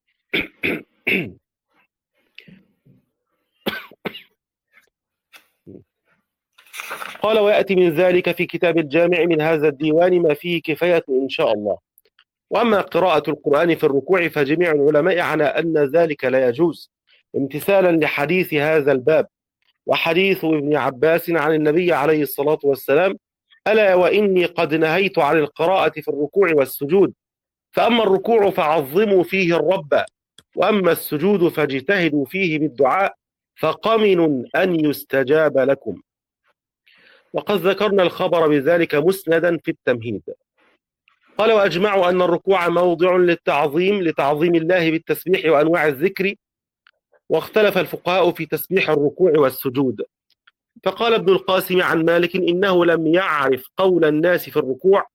قال ويأتي من ذلك في كتاب الجامع من هذا الديوان ما فيه كفاية إن شاء الله. وأما قراءة القرآن في الركوع فجميع العلماء على أن ذلك لا يجوز، امتثالا لحديث هذا الباب وحديث ابن عباس عن النبي عليه الصلاة والسلام ألا وإني قد نهيت عن القراءة في الركوع والسجود، فأما الركوع فعظموا فيه الرب، وأما السجود فاجتهدوا فيه بالدعاء، فقمن أن يستجاب لكم. وقد ذكرنا الخبر بذلك مسندا في التمهيد. قال وأجمعوا أن الركوع موضع لتعظيم الله بالتسبيح وأنواع الذكر، واختلف الفقهاء في تسبيح الركوع والسجود. فقال ابن القاسم عن مالك إنه لم يعرف قول الناس في الركوع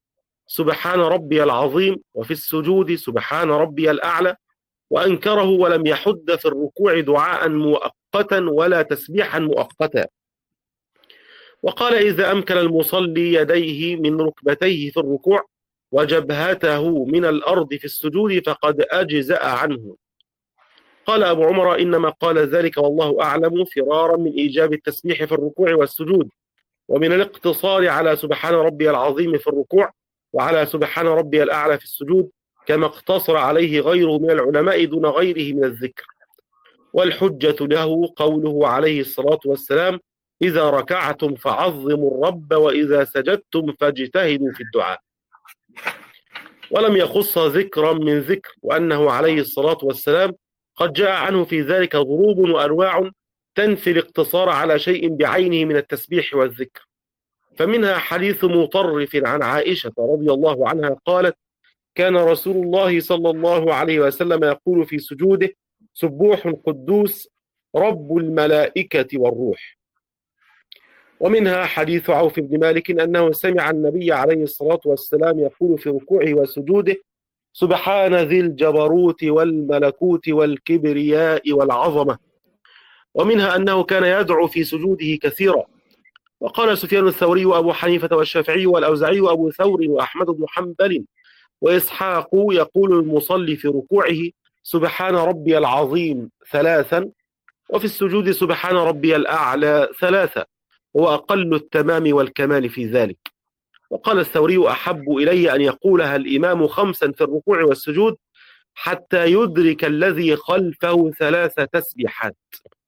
سبحان ربي العظيم، وفي السجود سبحان ربي الأعلى، وأنكره ولم يحد في الركوع دعاء مؤقتا ولا تسبيحا مؤقتا. وقال إذا أمكن المصلي يديه من ركبتيه في الركوع وجبهته من الأرض في السجود فقد أجزأ عنه. قال أبو عمر إنما قال ذلك والله أعلم فرارا من إيجاب التسبيح في الركوع والسجود، ومن الاقتصار على سبحان ربي العظيم في الركوع وعلى سبحان ربي الأعلى في السجود، كما اقتصر عليه غيره من العلماء دون غيره من الذكر. والحجة له قوله عليه الصلاة والسلام إذا ركعتم فعظموا الرب وإذا سجدتم فاجتهدوا في الدعاء. ولم يخص ذكرا من ذكر، وأنه عليه الصلاة والسلام قد جاء عنه في ذلك ضروب وأنواع تنفي الاقتصار على شيء بعينه من التسبيح والذكر. فمنها حديث مطرف عن عائشة رضي الله عنها قالت كان رسول الله صلى الله عليه وسلم يقول في سجوده سبوح قدوس رب الملائكة والروح. ومنها حديث عوف بن مالك أنه سمع النبي عليه الصلاة والسلام يقول في ركوعه وسجوده سبحان ذي الجبروت والملكوت والكبرياء والعظمة. ومنها أنه كان يدعو في سجوده كثيرا. وقال سفيان الثوري وأبو حنيفة والشافعي والأوزاعي وأبو ثور وأحمد بن حنبل وإسحاق يقول المصلي في ركوعه سبحان ربي العظيم 3، وفي السجود سبحان ربي الأعلى 3، هو أقل التمام والكمال في ذلك. وقال الثوري أحب إلي أن يقولها الإمام 5 في الركوع والسجود حتى يدرك الذي خلفه 3 تسبيحات.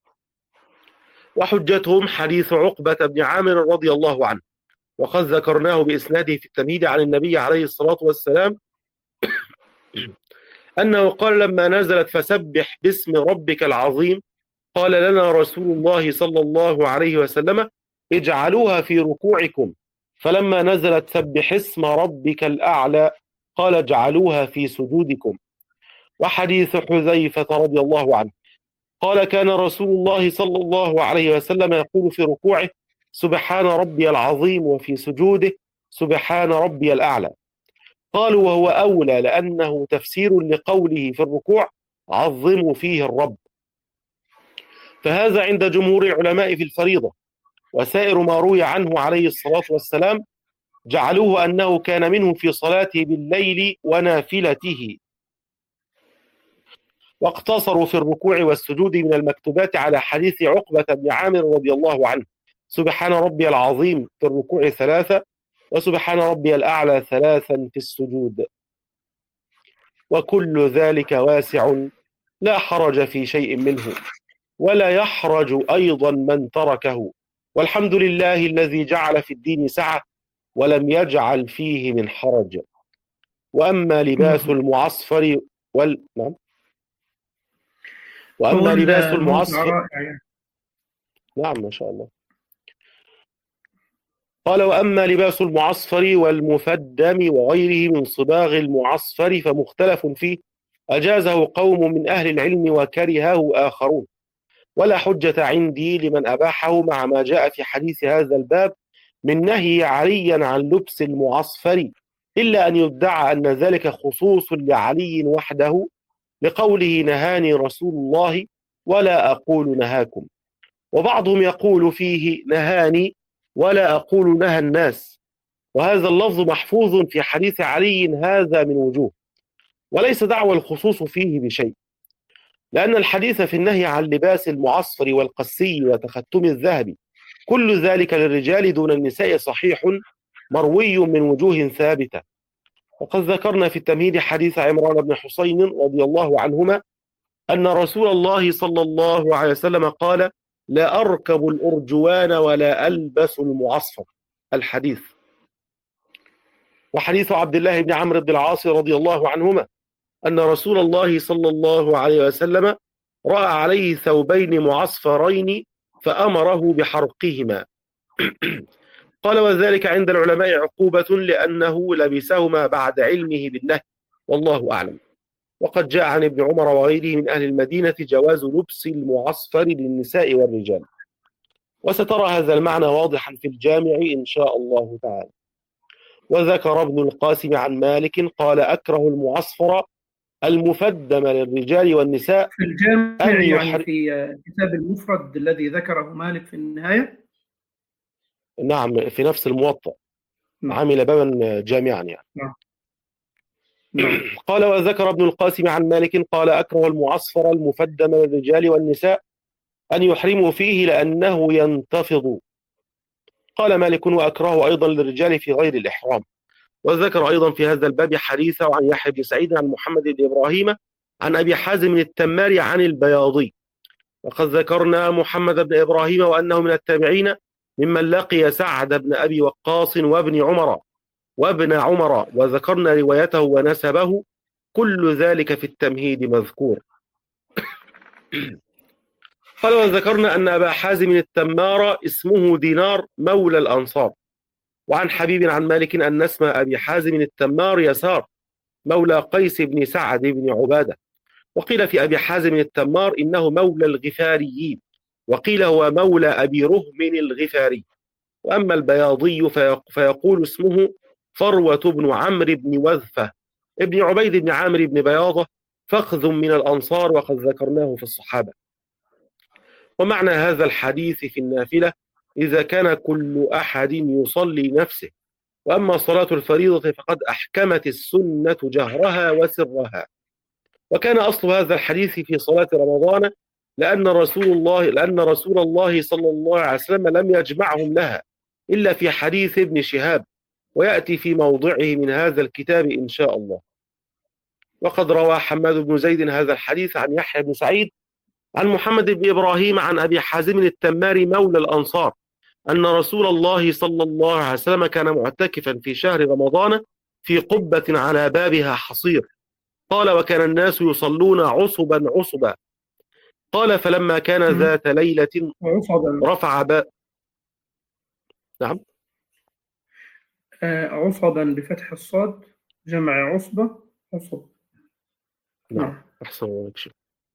وحجتهم حديث عقبة بن عامر رضي الله عنه، وقد ذكرناه بإسناده في التمهيد عن النبي عليه الصلاة والسلام أنه قال لما نزلت فسبح باسم ربك العظيم قال لنا رسول الله صلى الله عليه وسلم اجعلوها في ركوعكم، فلما نزلت سبح اسم ربك الأعلى قال اجعلوها في سجودكم. وحديث حذيفة رضي الله عنه قال كان رسول الله صلى الله عليه وسلم يقول في ركوعه سبحان ربي العظيم وفي سجوده سبحان ربي الأعلى. قالوا وهو أولى لأنه تفسير لقوله في الركوع عظموا فيه الرب. فهذا عند جمهور العلماء في الفريضة. وسائر ما روي عنه عليه الصلاة والسلام جعلوه أنه كان منه في صلاته بالليل ونافلته. واقتصروا في الركوع والسجود من المكتوبات على حديث عقبة بن عامر رضي الله عنه سبحان ربي العظيم في الركوع 3 وسبحان ربي الأعلى 3 في السجود. وكل ذلك واسع لا حرج في شيء منه، ولا يحرج أيضا من تركه، والحمد لله الذي جعل في الدين سعة ولم يجعل فيه من حرج. وأما لباس المعصفر نعم. وأما لباس المعصفر نعم ما شاء الله. قال وأما لباس المعصفر والمفدم وغيره من صباغ المعصفر فمختلف فيه، أجازه قوم من أهل العلم وكرهه آخرون، ولا حجة عندي لمن أباحه مع ما جاء في حديث هذا الباب من نهي عليا عن لبس المعصفر، إلا أن يدعى أن ذلك خصوص لعلي وحده لقوله نهاني رسول الله ولا أقول نهاكم. وبعضهم يقول فيه نهاني ولا أقول نهى الناس، وهذا اللفظ محفوظ في حديث علي هذا من وجوه، وليس دعوى الخصوص فيه بشيء، لأن الحديث في النهي عن لباس المعصفر والقسي وتختم الذهب كل ذلك للرجال دون النساء صحيح مروي من وجوه ثابتة. وقد ذكرنا في التمهيد حديث عمران بن حسين رضي الله عنهما أن رسول الله صلى الله عليه وسلم قال لا أركب الأرجوان ولا ألبس المعصفر الحديث. وحديث عبد الله بن عمرو بن العاص رضي الله عنهما أن رسول الله صلى الله عليه وسلم رأى عليه ثوبين معصفرين فأمره بحرقهما. قال وذلك عند العلماء عقوبة لأنه لبسهما بعد علمه بالنهي، والله أعلم. وقد جاء عن ابن عمر وغيره من أهل المدينة جواز لبس المعصفر للنساء والرجال، وسترى هذا المعنى واضحا في الجامع إن شاء الله تعالى. وذكر ابن القاسم عن مالك قال أكره المعصفر المفدم للرجال والنساء في الجامع أن يعني في كتاب المفرد الذي ذكره مالك في النهاية. نعم، في نفس الموطأ نعم. عمل بابا جامعا يعني. نعم. نعم. قال وذكر ابن القاسم عن مالك قال أكره المعصفر المفدم للرجال والنساء أن يحرموا فيه لأنه ينتفض. قال مالك وأكره أيضا للرجال في غير الإحرام. وذكر أيضا في هذا الباب حديثه عن يحيى بن سعيد عن محمد بن إبراهيم عن أبي حازم التماري عن البياضي. وقد ذكرنا محمد بن إبراهيم وأنه من التابعين ممن لقي سعد بن أبي وقاص وابن عمر وذكرنا روايته ونسبه، كل ذلك في التمهيد مذكور. قال وذكرنا أن أبا حازم التمار اسمه دينار مولى الأنصار. وعن حبيب عن مالك أن اسم أبي حازم التمار يسار مولى قيس بن سعد بن عبادة. وقيل في أبي حازم التمار إنه مولى الغفاريين، وقيل هو مولى أبي رهم الغفاري. وأما البياضي فيقول اسمه فروة بن عمرو بن وذفة ابن عبيد بن عامر بن بياضة، فخذ من الأنصار، وقد ذكرناه في الصحابة. ومعنى هذا الحديث في النافلة إذا كان كل أحد يصلي نفسه، وأما صلاة الفريضة فقد أحكمت السنة جهرها وسرها. وكان أصل هذا الحديث في صلاة رمضان لأن رسول الله صلى الله عليه وسلم لم يجمعهم لها إلا في حديث ابن شهاب، ويأتي في موضعه من هذا الكتاب إن شاء الله. وقد روى حماد بن زيد هذا الحديث عن يحيى بن سعيد عن محمد بن إبراهيم عن أبي حازم التماري مولى الأنصار أن رسول الله صلى الله عليه وسلم كان معتكفا في شهر رمضان في قبة على بابها حصير. قال وكان الناس يصلون عصبا. قال فلما كان ذات ليلة رفع نعم عصبا بفتح الصاد، جمع عصبة عصب. نعم أحسن الله يكشف.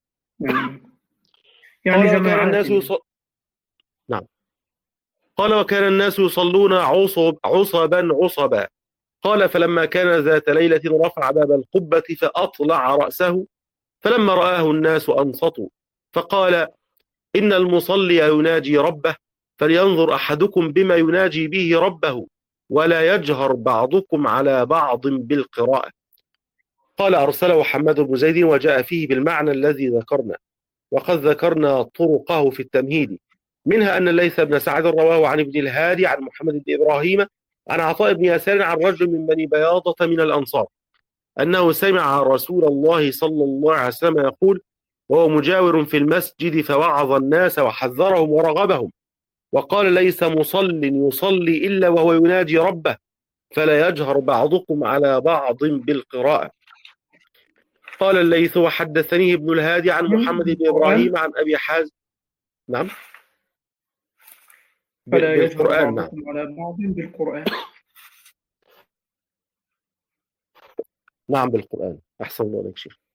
يعني قال وكان الناس نعم. قال وكان الناس يصلون عصبا. قال فلما كان ذات ليلة رفع باب القبة فأطلع رأسه، فلما رآه الناس أنصتوا، فقال إن المصلي يناجي ربه، فلينظر أحدكم بما يناجي به ربه، ولا يجهر بعضكم على بعض بالقراءة. قال أرسله حماد بن زيد وجاء فيه بالمعنى الذي ذكرنا، وقد ذكرنا طرقه في التمهيد، منها أن الليث بن سعد رواه عن ابن الهادي عن محمد بن إبراهيم عن عطاء بن يسار عن رجل من بني بياضة من الأنصار أنه سمع رسول الله صلى الله عليه وسلم يقول وهو مجاور في المسجد فوعظ الناس وحذرهم ورغبهم، وقال ليس مصل يصلي إلا وهو يناجي ربه، فلا يجهر بعضكم على بعض بالقراءة. قال الليث وحدثني ابن الهادي عن محمد بن إبراهيم عن أبي حازم نعم فلا يجهر بالقرآن. بعضكم نعم. على بعض بالقرآن. نعم بالقرآن. أحسن الله عليك شيخ.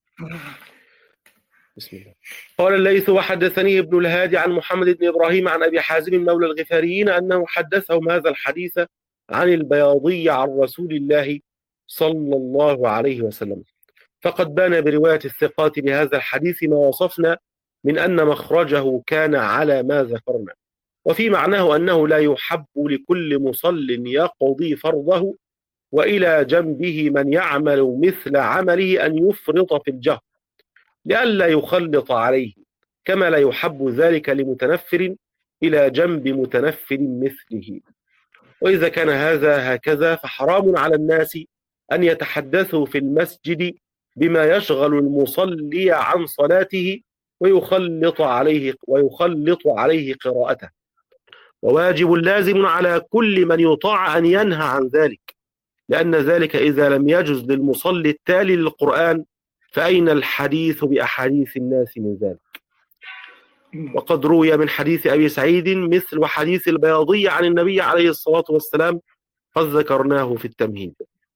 بسم الله. قال الليث وحدثني ابن الهادي عن محمد بن إبراهيم عن أبي حازم مولى الغفاريين أنه حدثهم هذا الحديث عن البياضي عن رسول الله صلى الله عليه وسلم. فقد بان برواية الثقات بهذا الحديث ما وصفنا من أن مخرجه كان على ما ذكرنا، وفي معناه أنه لا يحب لكل مصل يقضي فرضه وإلى جنبه من يعمل مثل عمله أن يفرط في الجهر لئلا يخلط عليه، كما لا يحب ذلك لمتنفر إلى جنب متنفر مثله. وإذا كان هذا هكذا فحرام على الناس أن يتحدثوا في المسجد بما يشغل المصلي عن صلاته ويخلط عليه قراءته، وواجب لازم على كل من يطاع أن ينهى عن ذلك، لأن ذلك إذا لم يجز للمصلي التالي للقرآن فأين الحديث بأحاديث الناس من ذلك؟ وقد روي من حديث أبي سعيد مثل حديث البياضي عن النبي عليه الصلاة والسلام، قد ذكرناه في التمهيد.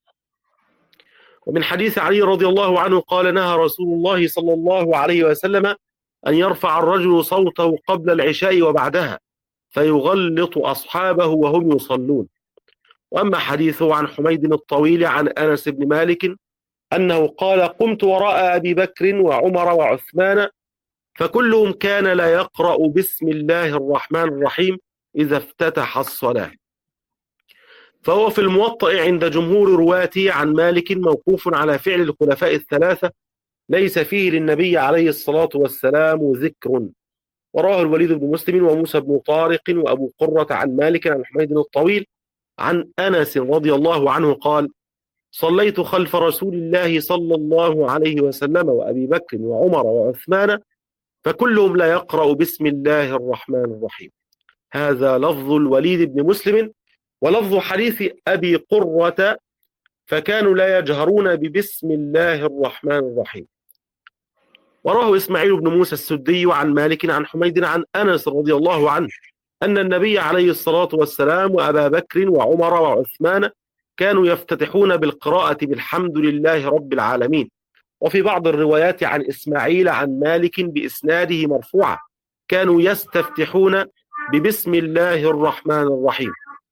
ومن حديث علي رضي الله عنه قال نهى رسول الله صلى الله عليه وسلم أن يرفع الرجل صوته قبل العشاء وبعدها فيغلط أصحابه وهم يصلون. وأما حديثه عن حميد الطويل عن أنس بن مالك أنه قال: قمت وراء أبي بكر وعمر وعثمان فكلهم كان لا يقرأ بسم الله الرحمن الرحيم إذا افتتح الصلاة. فهو في الموطأ عند جمهور رواته عن مالك موقوف على فعل الخلفاء الثلاثة ليس فيه للنبي عليه الصلاة والسلام ذكر. وراه الوليد بن مسلم وموسى بن طارق وأبو قرة عن مالك عن حميد الطويل عن أنس رضي الله عنه قال: صليت خلف رسول الله صلى الله عليه وسلم وأبي بكر وعمر وعثمان فكلهم لا يقرأ بسم الله الرحمن الرحيم. هذا لفظ الوليد بن مسلم. ولفظ حديث أبي قرة فكانوا لا يجهرون ببسم الله الرحمن الرحيم. وراه إسماعيل بن موسى السدي عن مالك عن حميد عن أنس رضي الله عنه أن النبي عليه الصلاة والسلام وأبا بكر وعمر وعثمان كانوا يفتتحون بالقراءة بالحمد لله رب العالمين. وفي بعض الروايات عن إسماعيل عن مالك بإسناده مرفوعة كانوا يستفتحون ببسم الله الرحمن الرحيم.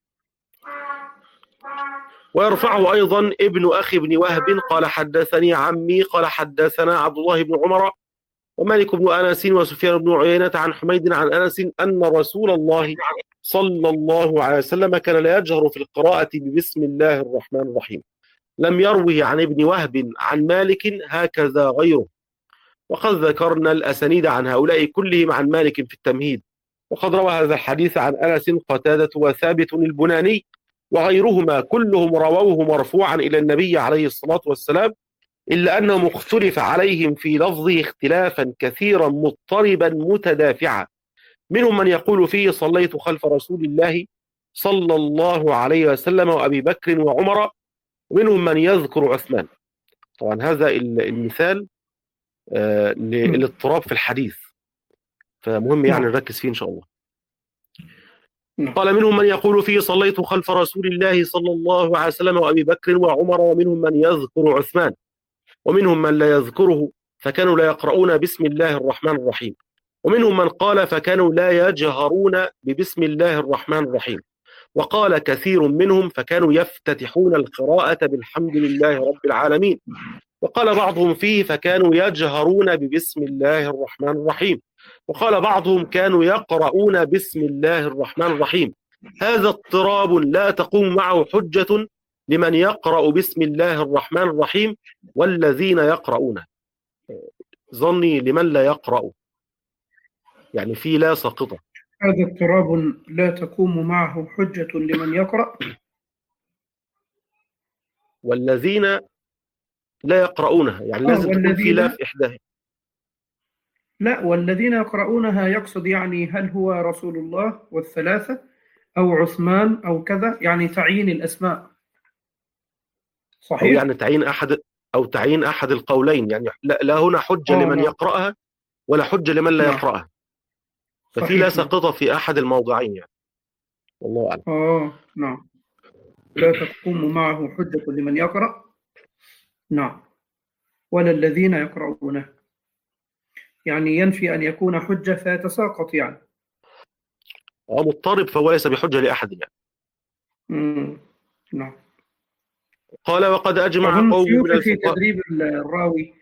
ويرفعه أيضا ابن أخي بن وهب قال: حدثني عمي قال حدثنا عبد الله بن عمر ومالك بن أنس وسفيان بن عيينة عن حميد عن أنس أن رسول الله صلى الله عليه وسلم كان لا يجهر في القراءة ببسم الله الرحمن الرحيم. لم يروه عن ابن وهب عن مالك هكذا غيره. وقد ذكرنا الأسانيد عن هؤلاء كلهم عن مالك في التمهيد. وقد روى هذا الحديث عن أنس قتادة وثابت البناني وغيرهما كلهم رووه مرفوعا إلى النبي عليه الصلاة والسلام، إلا أنه مختلف عليهم في لفظه اختلافا كثيرا مضطربا متدافعا. منهم من يقول فيه: صليت خلف رسول الله صلى الله عليه وسلم وأبي بكر وعمر، ومنهم من يذكر عثمان. طبعا هذا المثال للاضطراب في الحديث، فمهم يعني نركز فيه إن شاء الله. قال: منهم من يقول فيه: صليت خلف رسول الله صلى الله عليه وسلم وأبي بكر وعمر، ومنهم من يذكر عثمان، ومنهم من لا يذكره فكانوا لا يقرؤون بسم الله الرحمن الرحيم، ومنهم من قال فكانوا لا يجهرون ببسم الله الرحمن الرحيم، وقال كثير منهم فكانوا يفتتحون القراءة بالحمد لله رب العالمين، وقال بعضهم فيه فكانوا يجهرون ببسم الله الرحمن الرحيم، وقال بعضهم كانوا يقرؤون بسم الله الرحمن الرحيم. هذا اضطراب لا تقوم معه حجة لمن يقرأ بسم الله الرحمن الرحيم والذين يقرؤون. ظني لمن لا يقرأ، يعني في لا ساقطة. هذا اضطراب لا تقوم معه حجة لمن يقرأ والذين لا يقرؤونها، يعني لازم تكون في لا في إحداها. لا، والذين يقرؤونها يقصد يعني هل هو رسول الله والثلاثة أو عثمان أو كذا، يعني تعيين الأسماء. صحيح؟ أو يعني تعيين أحد القولين، يعني لا هنا حجة لمن يقرأها ولا حجة لمن لا يقرأها، ففي لا ساقطة في أحد الموضعين يعني. والله أعلم. نعم، لا تقوم معه حجة لمن يقرأ، نعم، ولا الذين يقرؤونه، يعني ينفي أن يكون حجة فيتساقط يعني. مضطرب فهو ليس بحجة لأحد يعني. نعم. قال: وقد أجمع قوم من الفقهاء في تدريب الراوي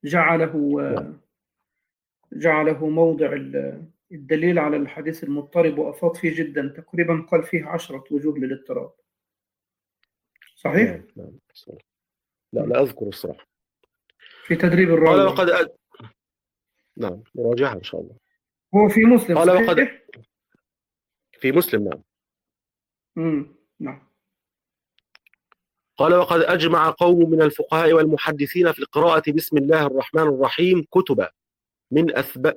جعله موضع الدليل على الحديث المضطرب وأفاض فيه جدا، تقريبا قال فيه 10 وجوه للاضطراب. صحيح؟ لا أذكر الصراحة. في تدريب الراوي. قال: وقد نعم، نراجعها إن شاء الله. هو في مسلم. قال: وقد في مسلم. نعم. نعم. قال: وقد أجمع قوم من الفقهاء والمحدثين في القراءة بسم الله الرحمن الرحيم كتبا من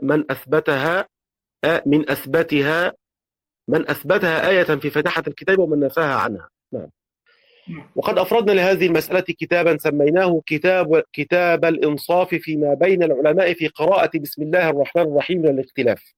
أثبتها آية في فاتحة الكتاب ومن نفاها عنها. نعم. وقد أفردنا لهذه المسألة كتابا سميناه كتاب الإنصاف فيما بين العلماء في قراءة بسم الله الرحمن الرحيم من الاختلاف.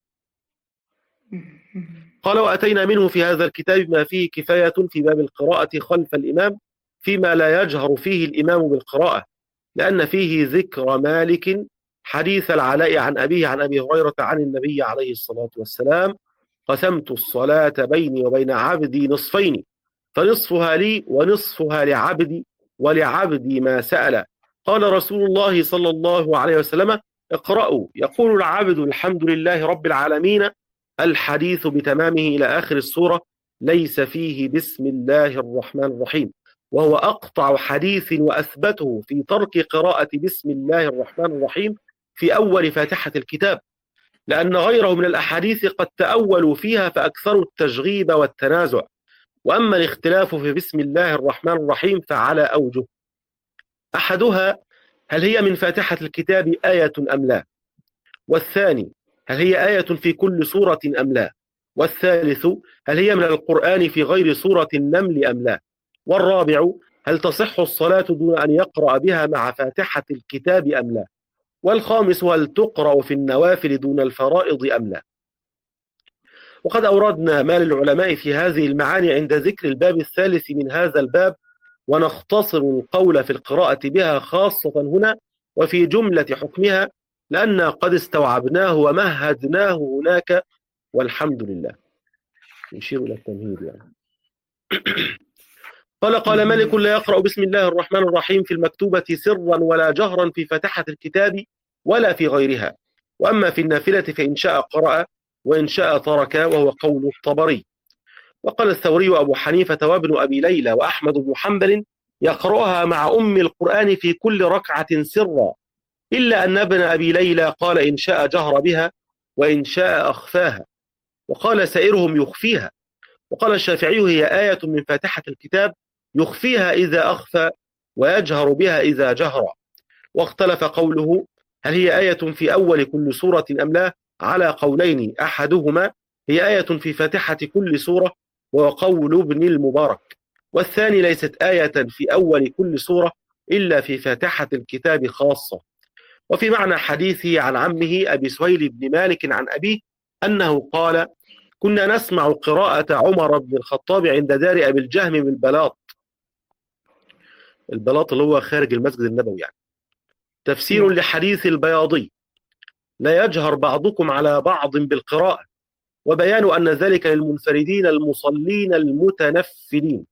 قال: وأتينا منه في هذا الكتاب ما فيه كفاية في باب القراءة خلف الإمام فيما لا يجهر فيه الإمام بالقراءة، لأن فيه ذكر مالك حديث العلاء عن أبيه عن أبي هريرة عن النبي عليه الصلاة والسلام: قسمت الصلاة بيني وبين عبدي نصفين، فنصفها لي ونصفها لعبدي ولعبدي ما سأل. قال رسول الله صلى الله عليه وسلم: اقرأوا. يقول العبد: الحمد لله رب العالمين، الحديث بتمامه إلى آخر السورة، ليس فيه بسم الله الرحمن الرحيم، وهو أقطع حديث وأثبته في ترك قراءة بسم الله الرحمن الرحيم في أول فاتحة الكتاب، لأن غيره من الأحاديث قد تأولوا فيها فأكثروا التشغيب والتنازع. وأما الاختلاف في بسم الله الرحمن الرحيم فعلى أوجه: أحدها هل هي من فاتحة الكتاب آية أم لا؟ والثاني هل هي آية في كل سورة أم لا؟ والثالث هل هي من القرآن في غير سورة النمل أم لا؟ والرابع هل تصح الصلاة دون أن يقرأ بها مع فاتحة الكتاب أم لا؟ والخامس هل تقرأ في النوافل دون الفرائض أم لا؟ وقد أوردنا ما للعلماء في هذه المعاني عند ذكر الباب الثالث من هذا الباب، ونختصر القول في القراءة بها خاصة هنا وفي جملة حكمها، لأن قد استوعبناه ومهدناه هناك والحمد لله. يشير إلى التمهيد يعني. قال مالك: لا يقرأ بسم الله الرحمن الرحيم في المكتوبة سرا ولا جهرا في فاتحة الكتاب ولا في غيرها، وأما في النافلة فإن شاء قرأ وإن شاء ترك، وهو قول الطبري. وقال الثوري وأبو حنيفة وابن أبي ليلى وأحمد بن حنبل: يقرأها مع أم القرآن في كل ركعة سرا، إلا أن ابن أبي ليلى قال إن شاء جهر بها وإن شاء أخفاها، وقال سائرهم يخفيها. وقال الشافعي: هي آية من فاتحة الكتاب يخفيها إذا أخفى ويجهر بها إذا جهر. واختلف قوله هل هي آية في أول كل سورة أم لا على قولين: أحدهما هي آية في فاتحة كل سورة وهو قول ابن المبارك، والثاني ليست آية في أول كل سورة إلا في فاتحة الكتاب خاصة. وفي معنى حديثه عن عمه أبي سهيل بن مالك عن أبيه أنه قال: كنا نسمع قراءة عمر بن الخطاب عند دار أبي الجهم بالبلاط. البلاط اللي هو خارج المسجد النبوي يعني. تفسير لحديث البياضي: لا يجهر بعضكم على بعض بالقراءة، وبيان أن ذلك للمنفردين المصلين المتنفلين.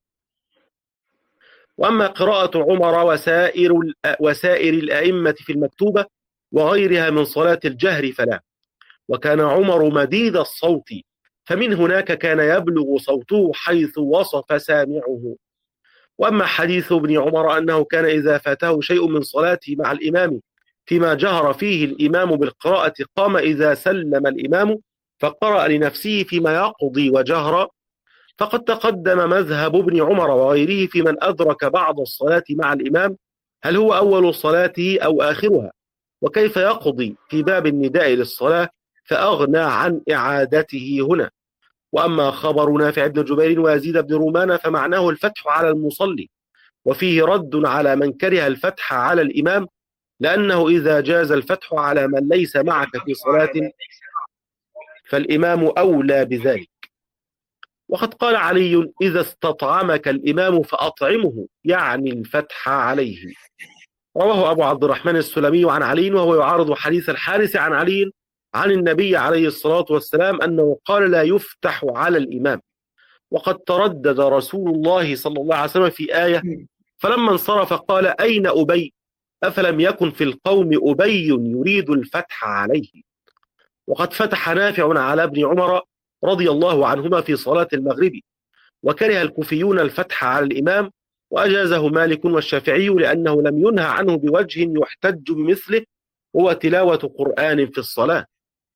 وأما قراءة عمر وسائر الأئمة في المكتوبة وغيرها من صلاة الجهر فلا، وكان عمر مديد الصوت، فمن هناك كان يبلغ صوته حيث وصف سامعه. وأما حديث ابن عمر أنه كان إذا فاته شيء من صلاته مع الإمام فيما جهر فيه الإمام بالقراءة قام إذا سلم الإمام فقرأ لنفسه فيما يقضي وجهر، فقد تقدم مذهب ابن عمر وغيره في من أدرك بعض الصلاة مع الإمام هل هو أول صلاته أو آخرها، وكيف يقضي في باب النداء للصلاة، فأغنى عن إعادته هنا. وأما خبر نافع بن جبير ويزيد بن رومان فمعناه الفتح على المصلي، وفيه رد على من كره الفتح على الإمام، لأنه إذا جاز الفتح على من ليس معك في صلاة فالإمام أولى بذلك. وقد قال علي: إذا استطعمك الإمام فأطعمه، يعني الفتح عليه. رواه أبو عبد الرحمن السلمي عن علي وهو يعارض حديث الحارث عن علي عن النبي عليه الصلاة والسلام أنه قال: لا يفتح على الإمام. وقد تردد رسول الله صلى الله عليه وسلم في آية، فلما انصرف قال: أين أبي؟ أفلم يكن في القوم أبي يريد الفتح عليه. وقد فتح نافع على ابن عمر رضي الله عنهما في صلاة المغرب، وكره الكوفيون الفتح على الإمام، وأجازه مالك والشافعي لأنه لم ينهى عنه بوجه يحتج بمثله، هو تلاوة قرآن في الصلاة.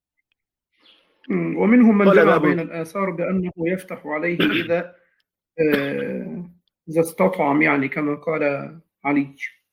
ومنهم من جمع بين الآثار بأنه يفتح عليه إذا استطعم، يعني كما قال علي.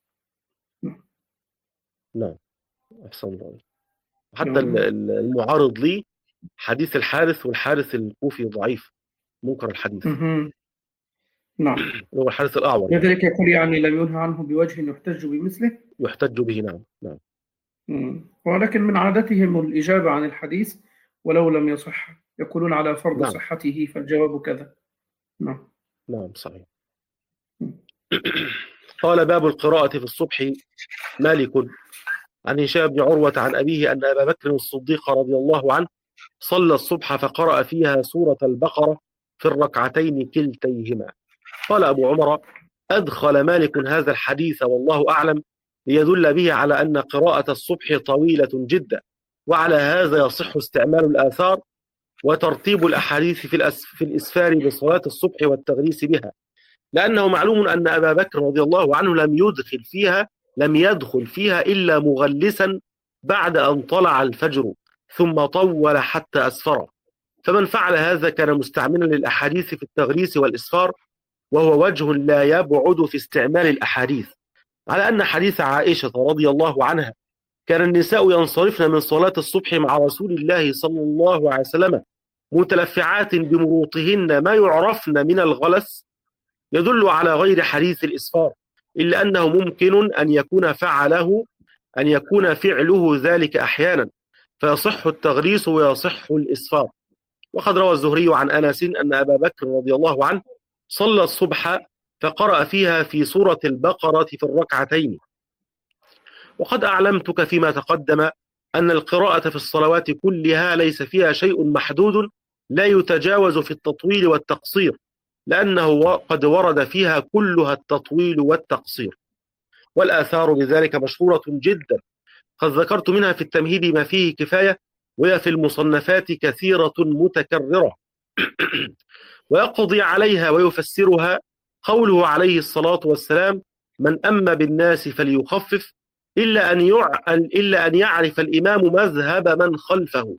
نعم، أحسن الله. حتى المعارض لي حديث الحارث، والحارث الكوفي ضعيف منكر الحديث. نعم، هو الحارث الأعور. لذلك يقول يعني لم ينهى عنه بوجه يحتج بمثله. يحتج به، نعم نعم. ولكن من عادتهم الإجابة عن الحديث ولو لم يصح، يقولون على فرض نعم. صحته فالجواب كذا. نعم نعم صحيح. قال: باب القراءة في الصبح. مالك عن هشام بن عروة عن أبيه أن أبا بكر الصديق رضي الله عنه صلى الصبح فقرأ فيها سورة البقرة في الركعتين كلتيهما. قال أبو عمر: أدخل مالك هذا الحديث والله أعلم ليدل به على أن قراءة الصبح طويلة جدا، وعلى هذا يصح استعمال الآثار وترتيب الأحاديث في الإسفار بصلاة الصبح والتغريس بها، لأنه معلوم أن أبا بكر رضي الله عنه لم يدخل فيها إلا مغلسا بعد أن طلع الفجر، ثم طول حتى أسفر، فمن فعل هذا كان مستعملا للأحاديث في التغريس والإسفار، وهو وجه لا يبعد في استعمال الأحاديث، على أن حديث عائشة رضي الله عنها كان النساء ينصرفن من صلاة الصبح مع رسول الله صلى الله عليه وسلم متلفعات بمروطهن ما يعرفن من الغلس، يدل على غير حديث الإسفار، إلا أنه ممكن أن يكون فعله ذلك أحيانا، فيصح التغريس ويصح الإسفار. وقد روى الزهري عن أنس أن أبا بكر رضي الله عنه صلى الصبح فقرأ فيها في سورة البقرة في الركعتين. وقد أعلمتك فيما تقدم أن القراءة في الصلوات كلها ليس فيها شيء محدود لا يتجاوز في التطويل والتقصير، لأنه قد ورد فيها كلها التطويل والتقصير، والآثار بذلك مشهورة جدا، قد ذكرت منها في التمهيد ما فيه كفاية، وهي في المصنفات كثيرة متكررة. ويقضي عليها ويفسرها قوله عليه الصلاة والسلام: من أما بالناس فليخفف إلا أن يعرف الإمام مذهب من خلفه.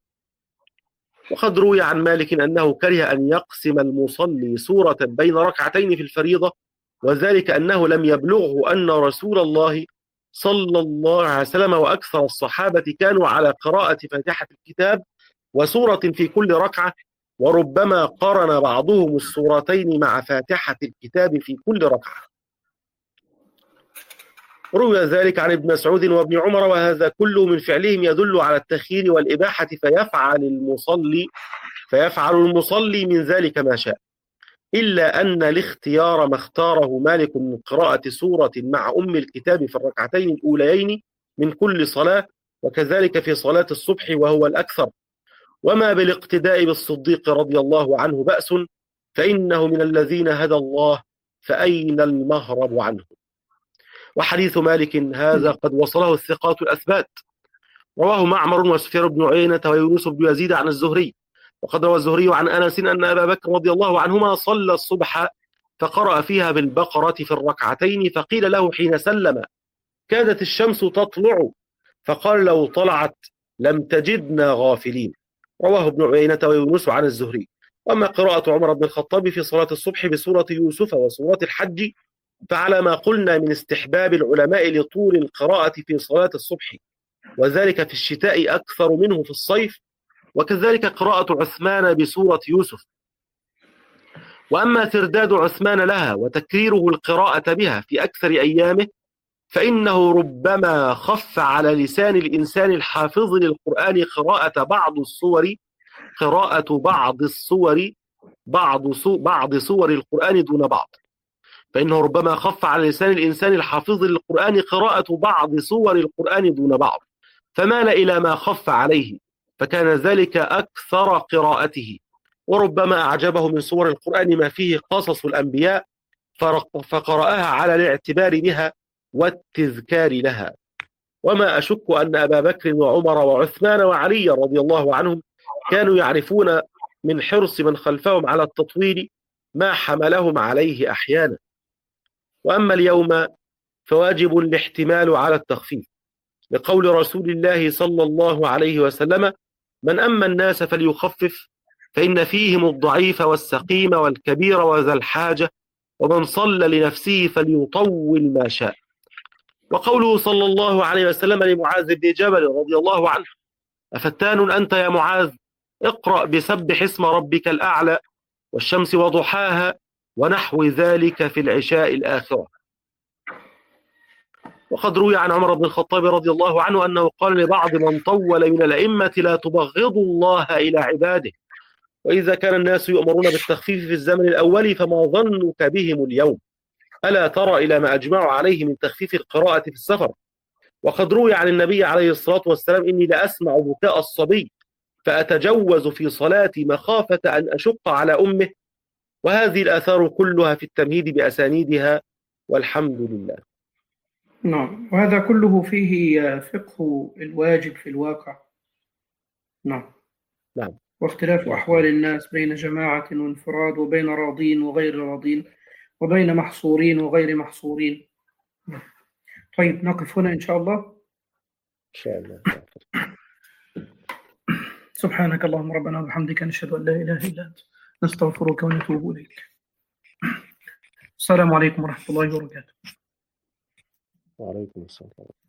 وقد روي عن مالك أنه كره أن يقسم المصلي سورة بين ركعتين في الفريضة، وذلك أنه لم يبلغه أن رسول الله صلى الله عليه وسلم وأكثر الصحابة كانوا على قراءة فاتحة الكتاب وسورة في كل ركعة، وربما قارن بعضهم السورتين مع فاتحة الكتاب في كل ركعة. روي ذلك عن ابن مسعود وابن عمر، وهذا كله من فعلهم يدل على التخيير والإباحة، فيفعل المصلي من ذلك ما شاء، إلا أن الاختيار ما اختاره مالك من قراءة سورة مع أم الكتاب في الركعتين الأوليين من كل صلاة، وكذلك في صلاة الصبح وهو الأكثر. وما بالاقتداء بالصديق رضي الله عنه بأس، فإنه من الذين هدى الله، فأين المهرب عنه. وحديث مالك هذا قد وصله الثقات الأثبات، رواه معمر وسفيان بن عيينة ويونس بن يزيد عن الزهري. وقد روى الزهري عن أنس أن أبا بكر رضي الله عنهما صلى الصبح فقرأ فيها بالبقرة في الركعتين، فقيل له حين سلم: كادت الشمس تطلع، فقال: لو طلعت لم تجدنا غافلين. رواه ابن عيينة ويونس عن الزهري. وأما قراءة عمر بن الخطاب في صلاة الصبح بسورة يوسف وسورة الحج فعلى ما قلنا من استحباب العلماء لطول القراءة في صلاة الصبح، وذلك في الشتاء أكثر منه في الصيف، وكذلك قراءة عثمان بسورة يوسف. وأما ترداد عثمان لها وتكريره القراءة بها في أكثر أيامه فإنه ربما خف على لسان الإنسان الحافظ للقرآن قراءة بعض صور القرآن دون بعض، فإنه ربما خف على لسان الإنسان الحافظ للقرآن قراءة بعض صور القرآن دون بعض، فمال إلى ما خف عليه، فكان ذلك أكثر قراءته. وربما أعجبه من صور القرآن ما فيه قصص الأنبياء فقرأها على الاعتبار بها والتذكار لها. وما أشك أن أبا بكر وعمر وعثمان وعلي رضي الله عنهم كانوا يعرفون من حرص من خلفهم على التطويل ما حملهم عليه أحيانا. وأما اليوم فواجب الاحتمال على التخفيف، لقول رسول الله صلى الله عليه وسلم: من أما الناس فليخفف، فإن فيهم الضعيف والسقيم والكبير وذا الحاجة، ومن صلى لنفسه فليطول ما شاء. وقوله صلى الله عليه وسلم لمعاذ بن جبل رضي الله عنه: أفتان أنت يا معاذ؟ اقرأ بسبح اسم ربك الأعلى والشمس وضحاها ونحو ذلك في العشاء الآخرة. وقد روي عن عمر بن الخطاب رضي الله عنه أنه قال لبعض من طول من الأئمة: لا تبغضوا الله إلى عباده، وإذا كان الناس يؤمرون بالتخفيف في الزمن الأول فما ظنك بهم اليوم؟ ألا ترى إلى ما أجمعوا عليه من تخفيف القراءة في السفر؟ وقد روي عن النبي عليه الصلاة والسلام: إني لأسمع بكاء الصبي فأتجوز في صلاتي مخافة أن أشق على أمه. وهذه الآثار كلها في التمهيد بأسانيدها، والحمد لله. نعم، وهذا كله فيه فقه الواجب في الواقع. نعم. واختلاف أحوال الناس بين جماعة وانفراد، وبين راضين وغير راضين، وبين محصورين وغير محصورين. طيب نقف هنا إن شاء الله. إن شاء الله. سبحانك اللهم ربنا وبحمدك، نشهد أن لا إله إلا أنت، نستغفرك ونتوب إليك. السلام عليكم ورحمة الله وبركاته. وعليكم السلام.